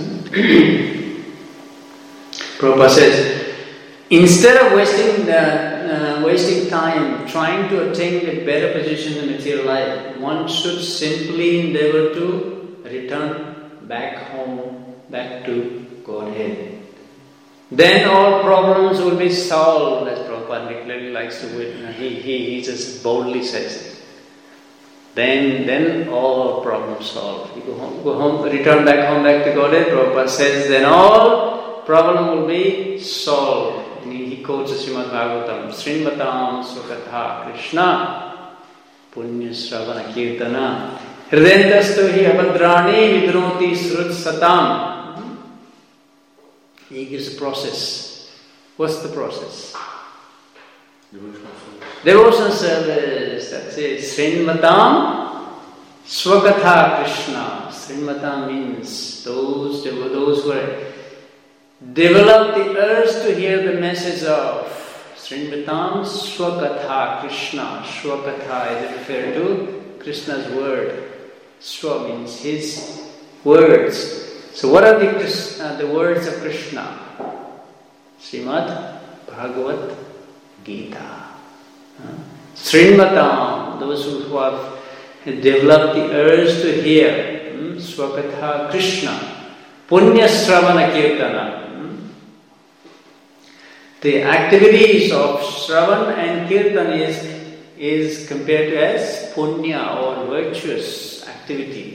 Prabhupada says, instead of wasting the, uh, wasting time trying to attain a better position in material life, one should simply endeavor to return back home, back to Godhead. Then all problems will be solved, as Prabhupada clearly likes to witness. He, he, he just boldly says it. Then, then all problems solved. You go home, go home, return back home, back to Godhead. Prabhupada says, then all problem will be solved. And he, he quotes Srimad Bhagavatam, Srinvatam Swakatha Krishna Punya Sravana Kirtana Hridendastu hi abhadrani vidroti srut satam. He gives a process. What's the process? Devotional service. That's it. Srinvatam Swakatha Krishna. Srinvatam means those, those who are develop the urge to hear the message of Srinvatam Swakatha Krishna. Swakatha is referred to Krishna's word. Swa means his words. So what are the, uh, the words of Krishna? Srimad Bhagavad Gita. Uh, Srinvatam, those who have developed the urge to hear um, Swakatha Krishna. Punya Sravana Kirtana. Um, the activities of Shravan and Kirtan is, is compared to as Punya or virtuous activity.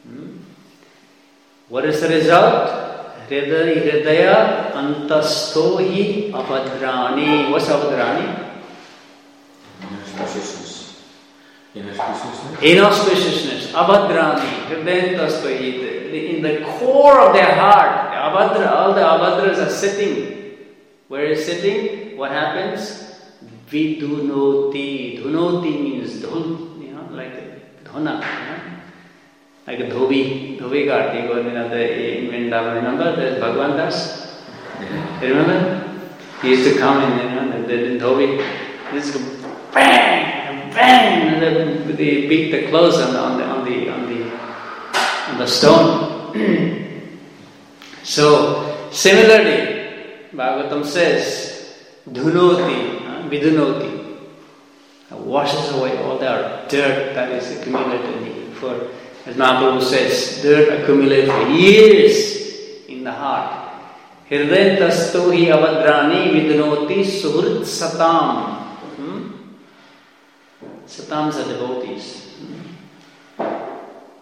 What is the result? Hridaya antastohi abhadrani. What's abhadrani? Inauspiciousness. Inauspiciousness. Inauspiciousness. Abhadrani. Hridaya antastohi. In the core of their heart, the abhadra, all the abhadras are sitting. Where is sitting? What happens? Vidunoti. Dhunoti means dhun, you know, like dhuna. You know? Like a dhobi, dhobi cart, you go in Vrindavan, remember? There's Bhagwan Das. You remember? He used to come in, you know, the dhobi. This go bang, bang, and then they beat the clothes on the on the on the on the, on the stone. So similarly, Bhagavatam says, dhunoti, vidunoti, washes away all the dirt that is accumulated for. As Mahaprabhu says, dirt accumulated for years in the heart. Hridayantasto hi avadrani vidunoti suhrit satam. Hmm? Satams are devotees. Hmm?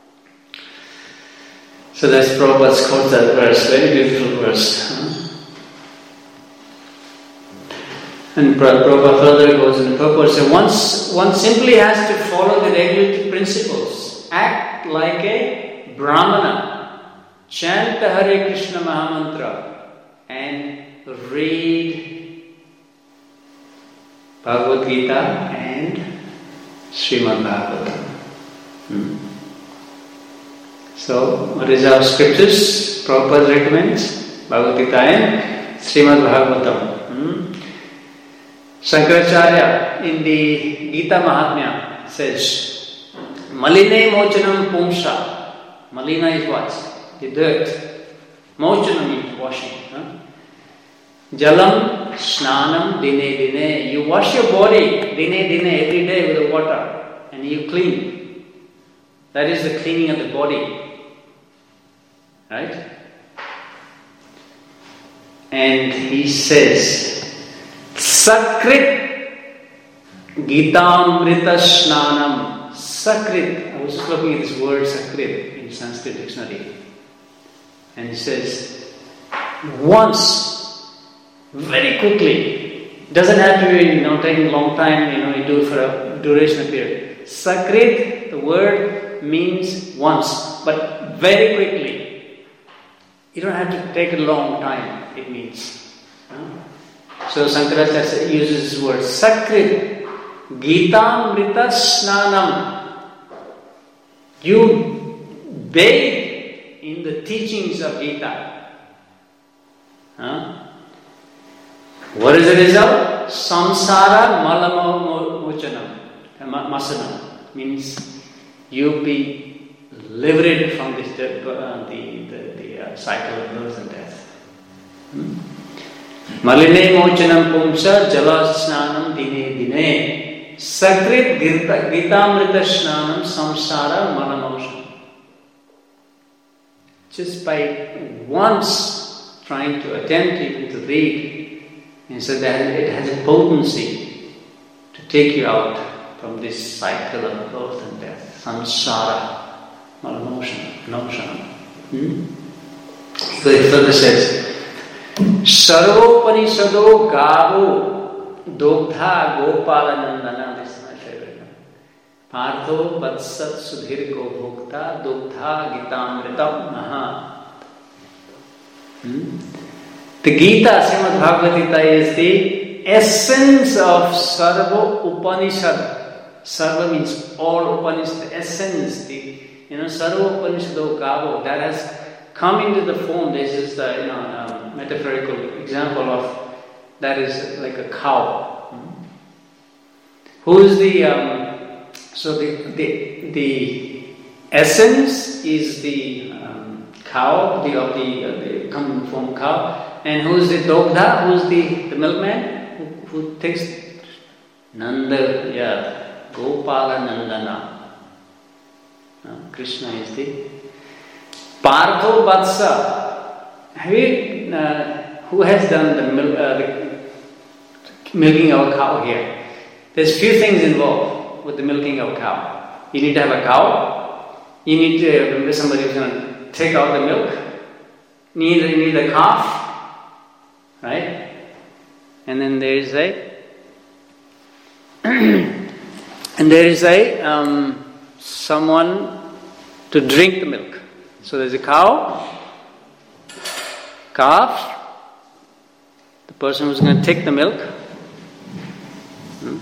So that's Prabhupada's quote that verse, very beautiful verse. Hmm? And Prabhupada further goes in the purpose. So once one simply has to follow the regulative principles, act like a Brahmana, chant the Hare Krishna Mahamantra, and read Bhagavad Gita and Srimad Bhagavatam. Hmm. So, what is our scriptures? Prabhupada recommends Bhagavad Gita and Srimad Bhagavatam. Hmm. Shankaracharya in the Gita Mahatmya says, Maline mochanam pumsa. Malina is what? The dirt. Mochana means washing. Huh? Jalam snanam dine dine. You wash your body dine dine every day with the water and you clean. That is the cleaning of the body. Right? And he says, Sakrit Gitamrita Snanam. Sakrit. I was just looking at this word Sakrit in Sanskrit dictionary. And he says, once, very quickly. Doesn't have to be, you know, taking a long time, you know, you do it for a duration of period. Sakrit, the word means once, but very quickly. You don't have to take a long time, it means. So Sankaracharya uses this word, Sakrit, Gitamrita Snanam. You bathe in the teachings of Gita. Huh? What is the result? Samsara Malamochanam. Masanam means you'll be liberated from this uh, the, the, the uh, cycle of birth and death. Hmm? Maline mochanam pumsa jala snanam dine dine. Sakrit Gitamrita snanam samsara malamosham. Just by once trying to attempt even to read, and so that it has a potency to take you out from this cycle of birth and death. Samsara malamosham. Hmm? So it further says, Sarvopaniषado Gavo Dogdha Gopalanandana. This is my favorite. Partho Vatsat Sudhir Gobhokta Dogdha Gitamritam Maha. The Gita, Srimad Bhagavad Gita, is the essence of Sarva Upanishad. Sarva means all Upanishad, the essence, the, you know, Sarva Upanishado Gavo, that has come into the form. This is the, you know, um, metaphorical example of that is like a cow. Hmm? Who is the um, so the the the essence is the um, cow, the of the, uh, the coming from cow, and who is the dogda? Who is the, the milkman who, who takes Nanda? Yeah, Gopala Nandana. Uh, Krishna is the Partho Vatsa. Have you, uh, who has done the, mil- uh, the milking of a cow here? There's few things involved with the milking of a cow. You need to have a cow. You need to have somebody who's going to take out the milk. You need, you need a calf, right? And then there is a, and there is a um, someone to drink the milk. So there's a cow, calf, the person who's going to take the milk. Hmm.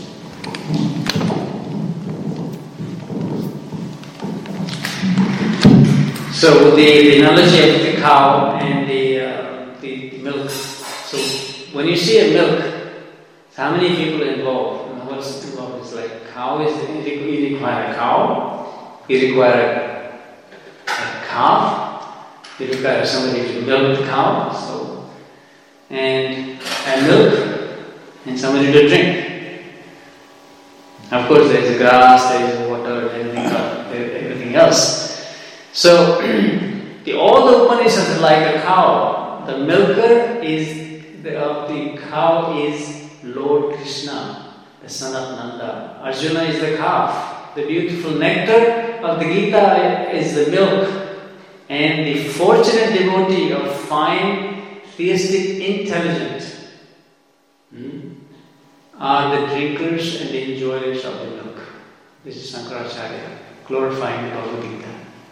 So the, the analogy of the cow and the, uh, the, the milk. So when you see a milk, how many people are involved? And what's involved? It's like cow is you require a cow, you require a calf, you require somebody to milk the cow, so and and milk, and somebody to drink. Of course, there is grass, there is water, everything, everything else. So, the, all the Upanishads are like a cow. The milker is the, of the cow is Lord Krishna, the son of Nanda. Arjuna is the calf. The beautiful nectar of the Gita is the milk. And the fortunate devotee of fine theistic intelligence hmm, are the drinkers and the enjoyers of the milk. This is Sankaracharya glorifying the Bhagavad Gita.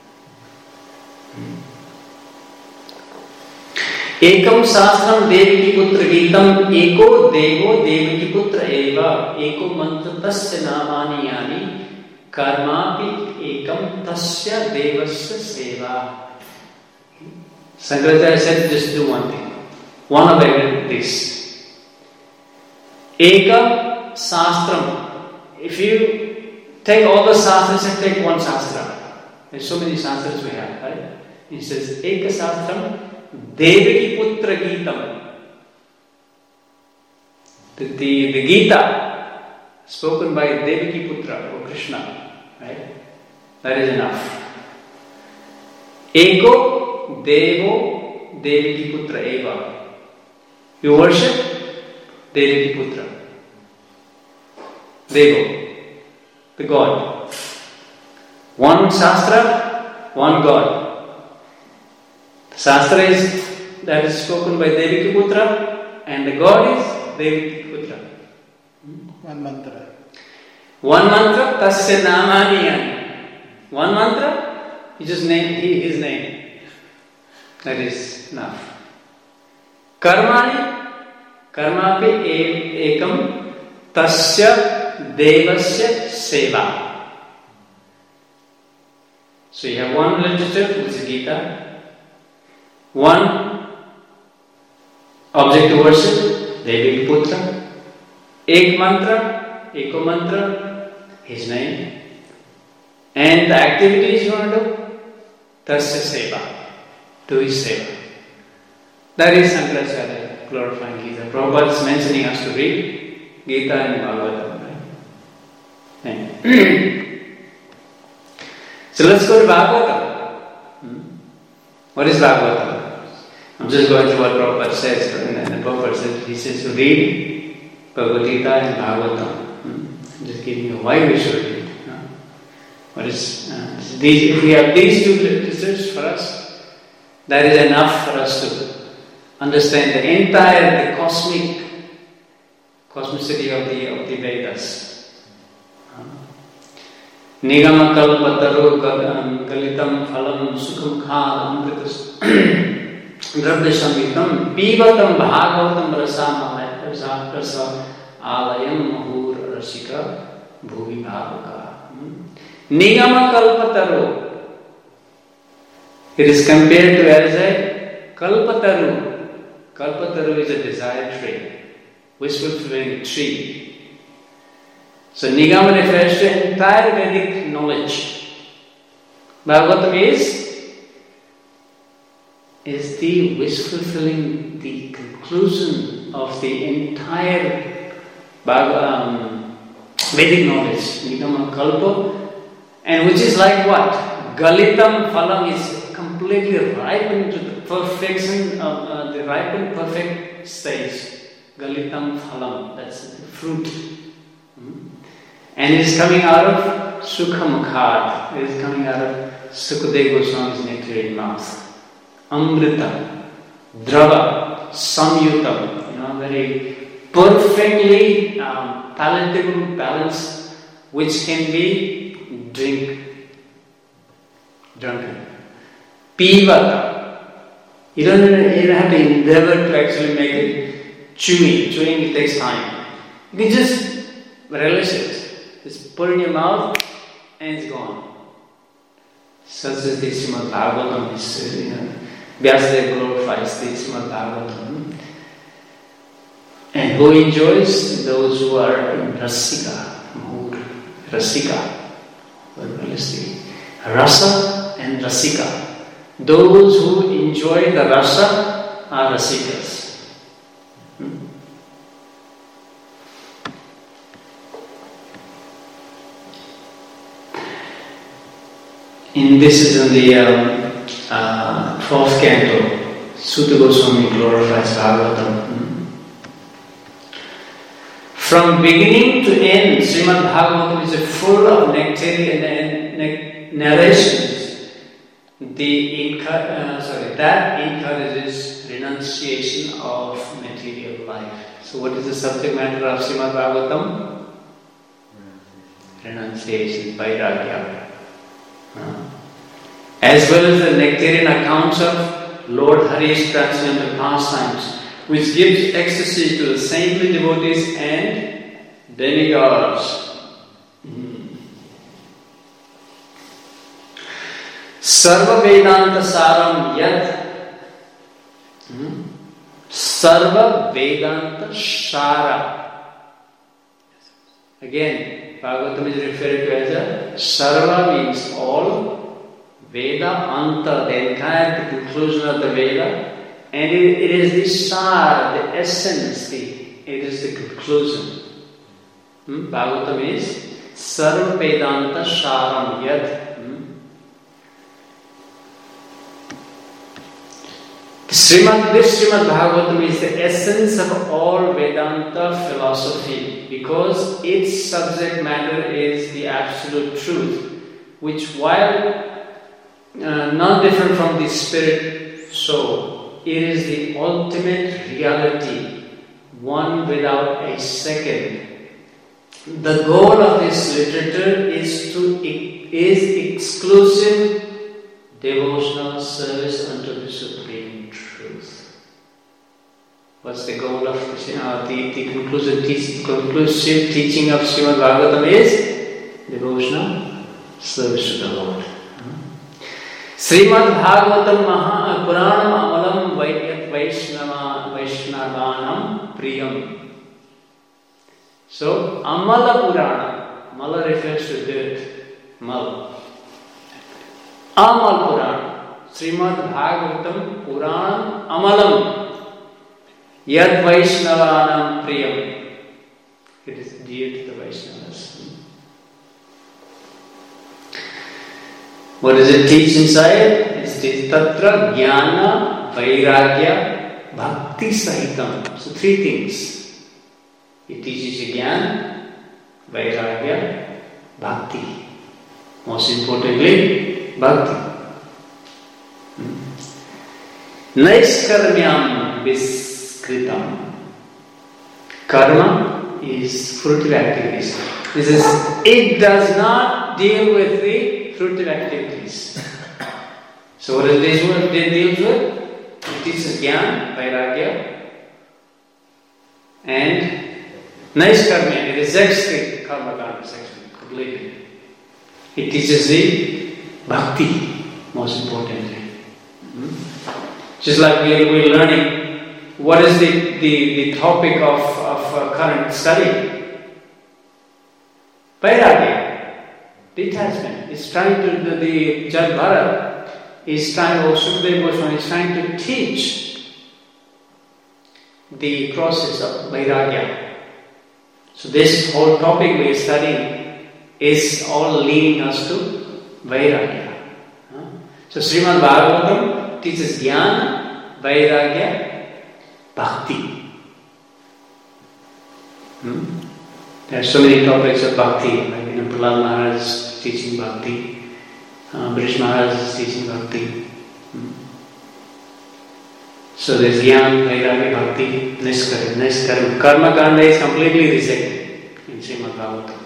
Ekam sastram devaki putra gitam eko devo devaki putra eva eko mantra tasya namani yani karmapi ekam tasya devasya seva. Sankaracharya said just do one thing, one of this. Ekam sastram. If you take all the sastras and take one sastra, there's so many sastras we have, right? He says, Eka Sastram, Devaki Putra Gitam. The, the, the Gita spoken by Devaki Putra or Krishna, right? That is enough. Eko Devo Devaki Putra Eva. You worship Devaki Putra. Devo, the God. One Shastra, one God. The Shastra is that is spoken by Devaki Putra, and the God is Devaki Putra. One mantra. One mantra, tasya namani. One mantra, he just named his name. That is enough. Karmani, karmapi ekam, tasya devasya seva. So you have one literature, which is Gita, one object to worship, Devaki Putra, ek mantra, eko mantra, his name, and the activities you want to do, tasya seva, do his seva. That is Shankaracharya glorifying Gita. Prabhupada is mentioning us to read Gita and Bhagavatam. Right? So let's go to Bhagavatam. Hmm? What is Bhagavatam? I'm just going through what Prabhupada says. And then Prabhupada says, he says to read Bhagavad Gita and Bhagavatam. Hmm? I'm just giving you why we should read. Huh? What is, uh, these, if we have these two literatures for us, that is enough for us to understand the entire, the cosmic, cosmicity of the, of the Vedas. Nigama kalpataru galitam phalam sukham khad amritas dravya samitam pivatam bhagavatam rasam rasa alayam mahur rasika bhuvi bhavaka. Nigama kalpataru. It is compared to as a kalpataru. Kalpataru is a desire tree, wish-fulfilling tree. So Nigama refers to entire Vedic knowledge. Bhagavatam is, is the wish-fulfilling, the conclusion of the entire um, Vedic knowledge. Nigama Kalpa, and which is like what? Galitam Phalam is completely ripened to the perfection of uh, the ripened perfect stage. Galitam Phalam, that's the fruit. Hmm? And it is coming out of Sukhamukhat. It is coming out of Sukadeva Goswami's nectarian mouth. Amrita, Drava, Samyutam, you know, very perfectly um, palatable balance, which can be drink, drunken. Pivata. You don't, you don't have to endeavor to actually make it chewing. Chewing, it takes time. You can just relish it. Just put it in your mouth and it's gone. Such as the Srimad Bhagavatam is, you know, Vyasadeva glorifies the Srimad Bhagavatam. And who enjoys? Those who are in Rasika, Mood, Rasika. What is the Rasa and Rasika. Those who enjoy the Rasa are Rasikas. Hmm? In this is in the um, uh, fourth canto, Sutta Goswami glorifies Bhagavatam. Hmm? From beginning to end, Srimad Bhagavatam is full of nectarian and ne- narrations. The uh, sorry that encourages renunciation of material life. So, what is the subject matter of Srimad Bhagavatam? Renunciation, vairagya. Uh, as well as the nectarian accounts of Lord Hari's transcendental pastimes, which gives ecstasy to the saintly devotees and demigods. Mm. Sarva Vedanta Saram Yad. Mm. Sarva Vedanta Shara. Again, Bhagavatam is referred to as a Sarva means all, Veda Anta, the entire conclusion of the Veda, and it, it is the Sar, the essence, the It is the conclusion. Hmm? Bhagavatam is Sarva Vedanta Sharam Yad. Hmm? Srimad, this Srimad Bhagavatam is the essence of all Vedanta philosophy because its subject matter is the absolute truth, which while uh, not different from the spirit soul, it is the ultimate reality, one without a second. The goal of this literature is to is exclusive devotional service unto the Supreme Truth. What's the goal of uh, the, the conclusive, teach, conclusive teaching of Srimad Bhagavatam is devotional service to the Lord. Srimad Bhagavatam Maha Puranam Amalam Vaidyat Vaishnava Vaishnavanam Priyam. So, Amala Purana, Mala refers to dirt, Mal. Amal Purana, Srimad Bhagavatam Puranam Amalam, Yad Vaishnavanam Priyam. It is dear to the Vaishnavas. What does it teach inside? It teaches Tatra Jnana Vairagya Bhakti Sahitam. So, three things. It teaches Jnana, Vairagya, Bhakti. Most importantly, Bhakti. Hmm. Naiskarmyam Viskritam. Karma is fruitive activities. This is, it does not deal with the fruitive activities. So what does this word deals with? It teaches Jnana, Vairagya, and Naiskarmya, it rejects the karma kanda section completely. It teaches the bhakti, most importantly. Hmm? Just like we are we're learning, what is the, the, the topic of, of uh, current study? Vairagya, detachment. It's trying to, the, the Jad Bharat is trying, or Sukadeva Goswami is trying to teach the process of Vairagya. So this whole topic we are studying is all leading us to Vairagya. So Srimad Bhagavatam teaches Jnana, Vairagya, Bhakti. Hmm? There are so many topics of Bhakti, like you know, Prahlad Maharaj is teaching Bhakti, uh, British Maharaj is teaching Bhakti. Hmm? So there's Jnana, Vairagya, Bhakti, Niskaram. Niskaram. Karma Kanda is completely rejected in Srimad Bhagavatam.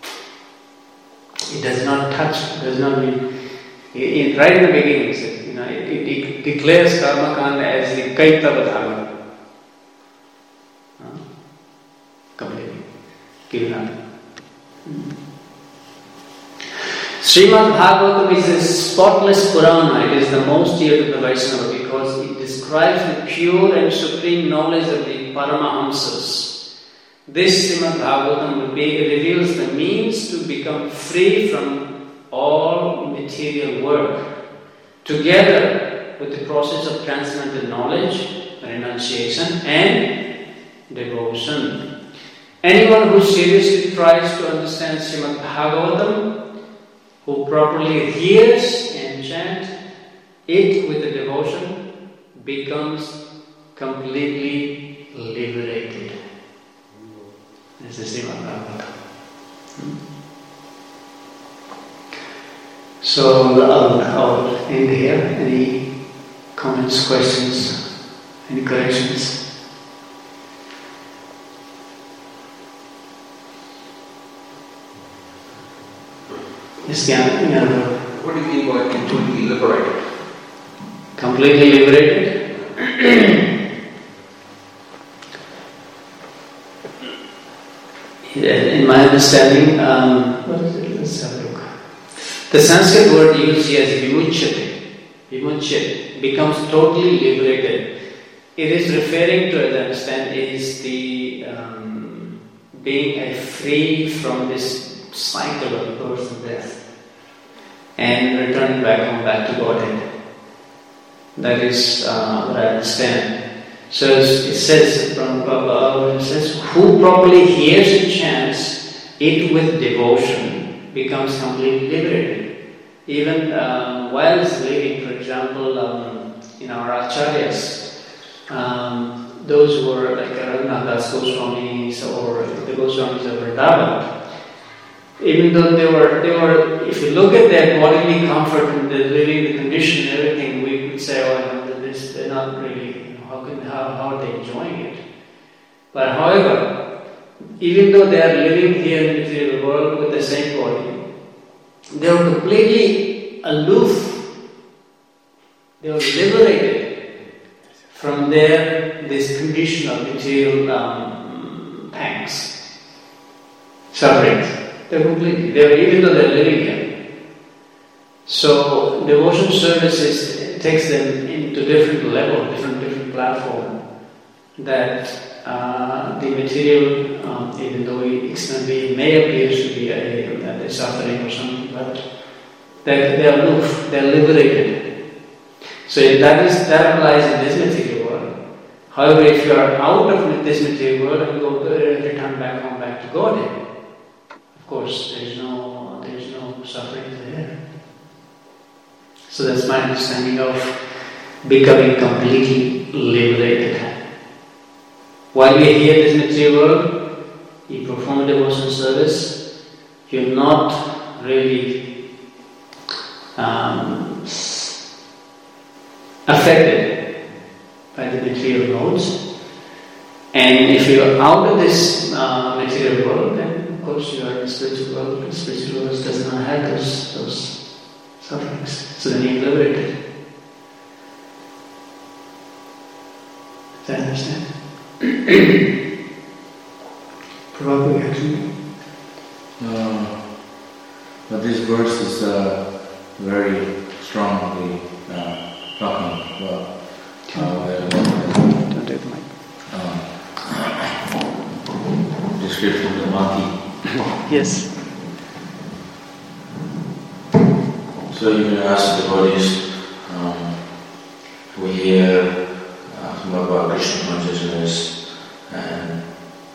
It does not touch, does not mean, in, right in the beginning it says, you know, it, it, it declares Karma Kanda as the Kaitava Dharma. Huh? Completely given up. Hmm. Srimad Bhagavatam is a spotless Purana. It is the most dear to the Vaishnava because it describes the pure and supreme knowledge of the Paramahamsas. This Srimad Bhagavatam reveals the means to become free from all material work, together with the process of transcendental knowledge, renunciation and devotion. Anyone who seriously tries to understand Srimad Bhagavatam, who properly hears and chants it with the devotion, becomes completely liberated. This is Srimad Bhagavatam. So I'll, I'll end here. Any comments, questions, any corrections? Yes, yeah, yeah. What do you mean by completely liberated? Completely liberated? In my understanding, um, what is it? Let's have a look. The Sanskrit word used here is vimuchyate. Vimuchyate becomes totally liberated. It is referring to, as I understand, is the um, being a free from this cycle of birth and death and returning back home, back to Godhead. That is uh, what I understand. So it says, Prabhupada says, who properly hears and chants it with devotion becomes completely liberated. Even um, while living, for example, um, in our acharyas, um, those who were like Raghunath Goswamis or the Goswamis of Vrindavan, even though they were, they were, if you look at their bodily comfort and the living, the condition, and everything, we could say, oh, I know, this, they're not really, you know, how can, how, how are they enjoying it? But however, even though they are living here in the material world with the same body, they were completely aloof. They were liberated from their this condition of material um, pangs, sufferings. They're completely, they're, even though they're living here. So devotion services takes them into different level, different different platform. That uh, the material, um, even though it externally may appear to be a, a suffering or something, but they're, they're aloof, they're liberated. So that is that applies in this material world. However, if you are out of this material world and go return back home, back to Godhead, of course, there is no there is no suffering there. So that's my understanding of becoming completely liberated. While we are here in this material world, you perform devotional service, you're not really um, affected by the material modes. And if you are out of this uh, material world, then of course you are in the spiritual world. The spiritual world does not have those, those sufferings. So then you're liberated. Does that understand? Probably actually. Uh, but this verse is uh, very strongly uh, talking about uh, Don't take the mic. Uh, description of the monkey. Yes. So you can ask the devotees, um, we hear uh, about Krishna consciousness, and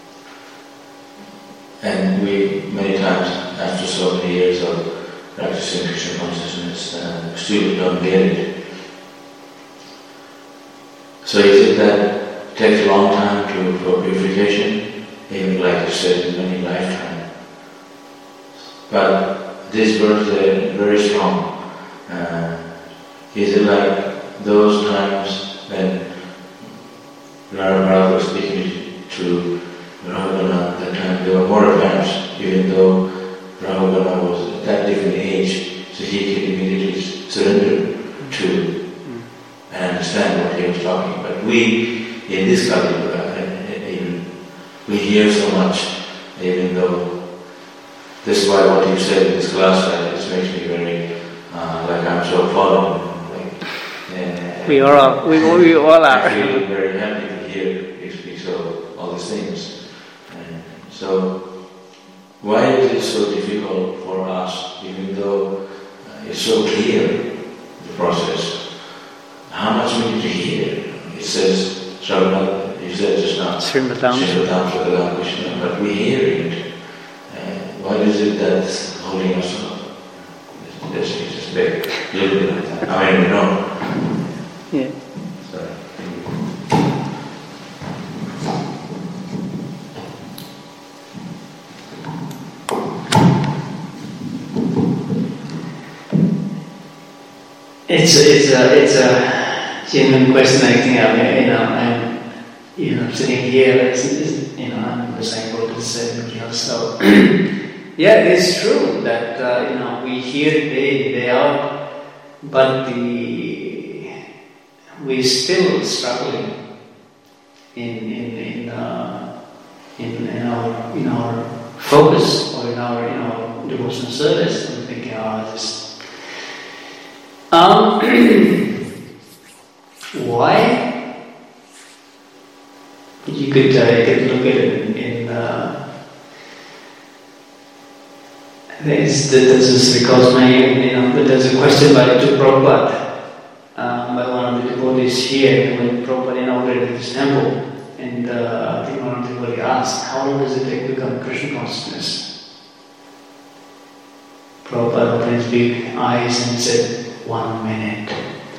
and we many times after so many years of practicing Krishna consciousness, uh, still don't get it. So is it that it takes a long time to for purification, even like you said, in many lifetimes? But this verse is very strong. Uh, is it like those times when Radha was speaking to Ravana at that time, they were more advanced, even though Ravana was at that different age, so he could immediately surrender to and understand what he was talking. But we, in this Kali Yuga, we hear so much, even though this is why what you said in this class, uh, it makes me very, uh, like I'm so following. Like, uh, we are all, we, we all are. I feel very happy to hear you speak so all these things. And so, why is it so difficult for us, even though uh, it's so clear, the process? How much we need to hear? It says, Shabbat, you said just now, Srimatam Srimatam Krishna, but we hear it. Uh, why is it that's holding us up? This is just big, little bit like that. I mean, we know. Yeah. Sorry. It's it's a it's a genuine question. I think I mean, you know I'm you know sitting here. It's, it's, you know I'm the same boat as everybody else. So yeah, it's true that uh, you know we hear it day in day out, but the we're still struggling in in in, uh, in in our in our focus or in our in our devotional service. I'm thinking, oh, this. Um, why? You could uh, you could look at it in. in uh, this, this is because my you know there's a question by to Prabhupada um, by one of the devotees here when Prabhupada inaugurated this temple, and uh, I think one of the devotees asked, how long does it take to become Krishna consciousness? Prabhupada opened his big eyes and said, one minute.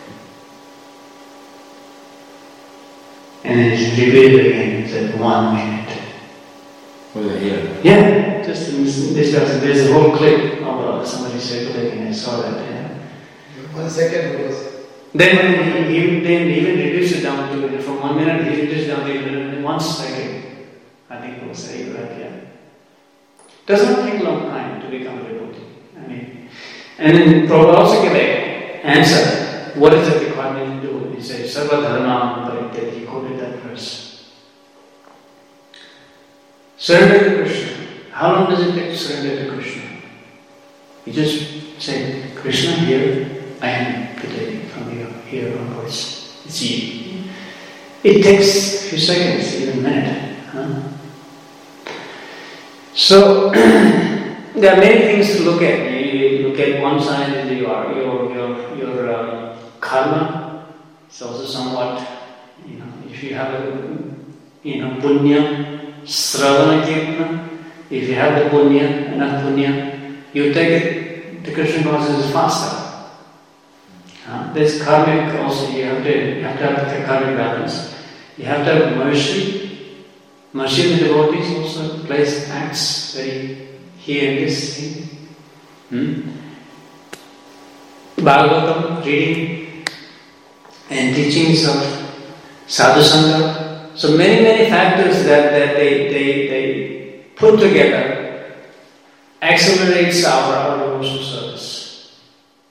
And then he repeated again and said, one minute. Was it here? Yeah, just in this, this person, there's a whole clip of uh, somebody circulating, I saw that. Yeah. One second was. Then when he, he then even reduced it down to, from one minute, he reduced it down to even one second. I think it was saying that, yeah. Does not take a long time to become a devotee. I mean, and then Prabhupada also gave an answer. What is the requirement to do? He said, Sarva Dharma Parityaja. He quoted that verse. Surrender to Krishna. How long does it take to surrender to Krishna? You just say, Krishna, here I am today, from here, here onwards. It's you. It takes a few seconds, even a minute. Huh? So, there are many things to look at. You look at one side is your, your, your, your uh, karma. It's also somewhat, you know, if you have a, you know, punya, sravana kirtana, if you have the punya, enough punya, you take it, the Krishna consciousness is faster. Uh, there's karmic also, you have to, you have to have the karmic balance. You have to have mercy. Mercy in the devotees also plays, acts very here in this thing. Hmm? Bhagavatam, reading and teachings of sadhu sangha. So many, many factors that, that they, they, they put together accelerates our, our devotional service.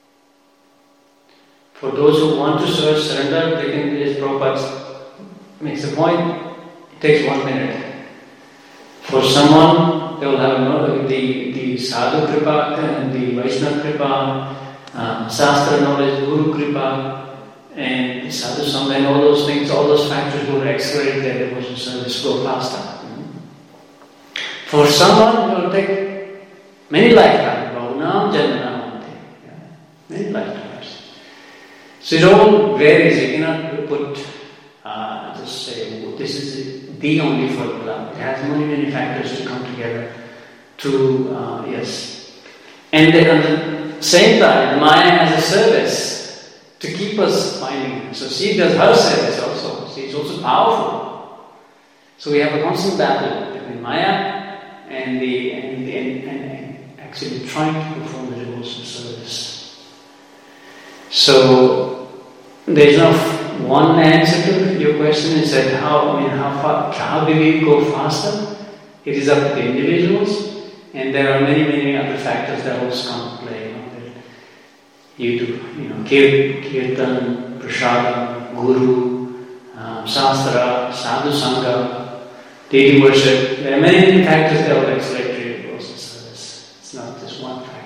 For those who want to serve, surrender, they can, as Prabhupada makes the point, it takes one minute. For someone, they will have no, the, the sadhu kripa and the Vaishnava kripa, um, Shastra knowledge, Guru kripa, and sadhu sangha, and all those things, all those factors will accelerate their devotional service, go faster. For someone, it will take many lifetimes, Bhavanam Janmanam, many lifetimes. So it all varies. You cannot put, uh, just say, oh, this is the only formula. It has many, many factors to come together to, uh, yes. And then at the same time, Maya has a service to keep us finding. So she does her service also. She is also powerful. So we have a constant battle between Maya and the and, the, and, and, and actually trying to perform the devotional service. So there is no one answer to your question. Is that how I mean how far how do we go faster? It is up to the individuals, and there are many many other factors that also come to play. You know, that you do you know kirtan, prasada, guru, um, shastra, sadhu sangha, deity worship. There are many many factors that will accelerate your devotional service. It's not just one factor.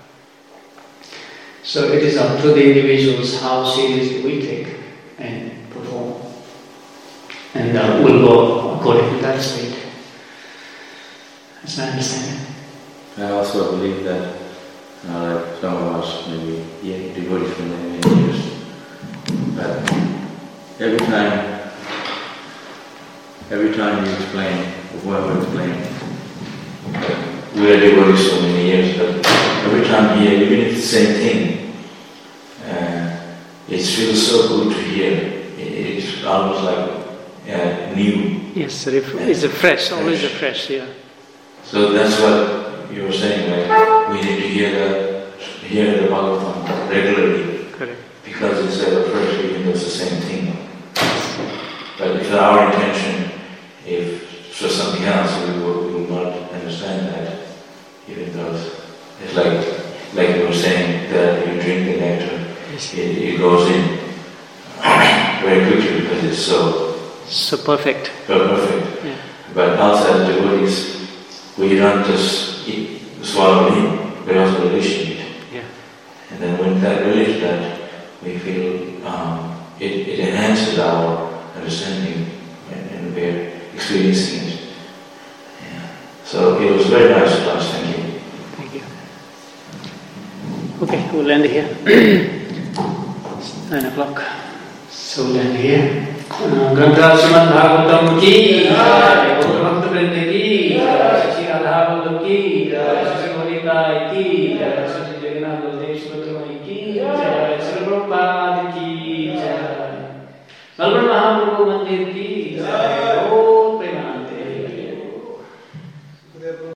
So it is up to the individuals how seriously we take and perform. And uh, we'll go according to that speed. That's my understanding. I also believe that uh, like some of us maybe yeah, devotees for many, many years, but every time, every time you explain, or whoever explains, we are devotees for many years, but every time here, even if it's the same thing, uh, it feels so good to hear. It, it's almost like uh, new. Yes, it's a fresh, always a fresh, yeah. So that's what you were saying, like we need to hear the hear the Bhagavatam regularly. Correct. Because it's ever fresh, even though it's the same thing. But if our intention, if for something else, we will, we will not understand that. Even though it's like like you were saying that you drink the nectar, it, it goes in very quickly because it's so so perfect. So perfect. Yeah. But outside the devotees, we don't just eat, swallow in, we also relish it. Yeah. And then when that relish that, we feel um, it, it enhances our understanding and, and we're experiencing it. Yeah. So it was very nice class, thank you. Thank you. Okay, we'll end here. It's nine o'clock. So So then here, Grantha Srimad Bhagavatam ki jai, Gaur Bhakta Vrinda ki jai, Shri Radha Vallabh ki jai, Shri Gauritai ki jai, Shri Jagannath Baldev Subhadra ki jai, Shri Prabhupada ki jai, Melbourne Mahaprabhu Mandir ki jai.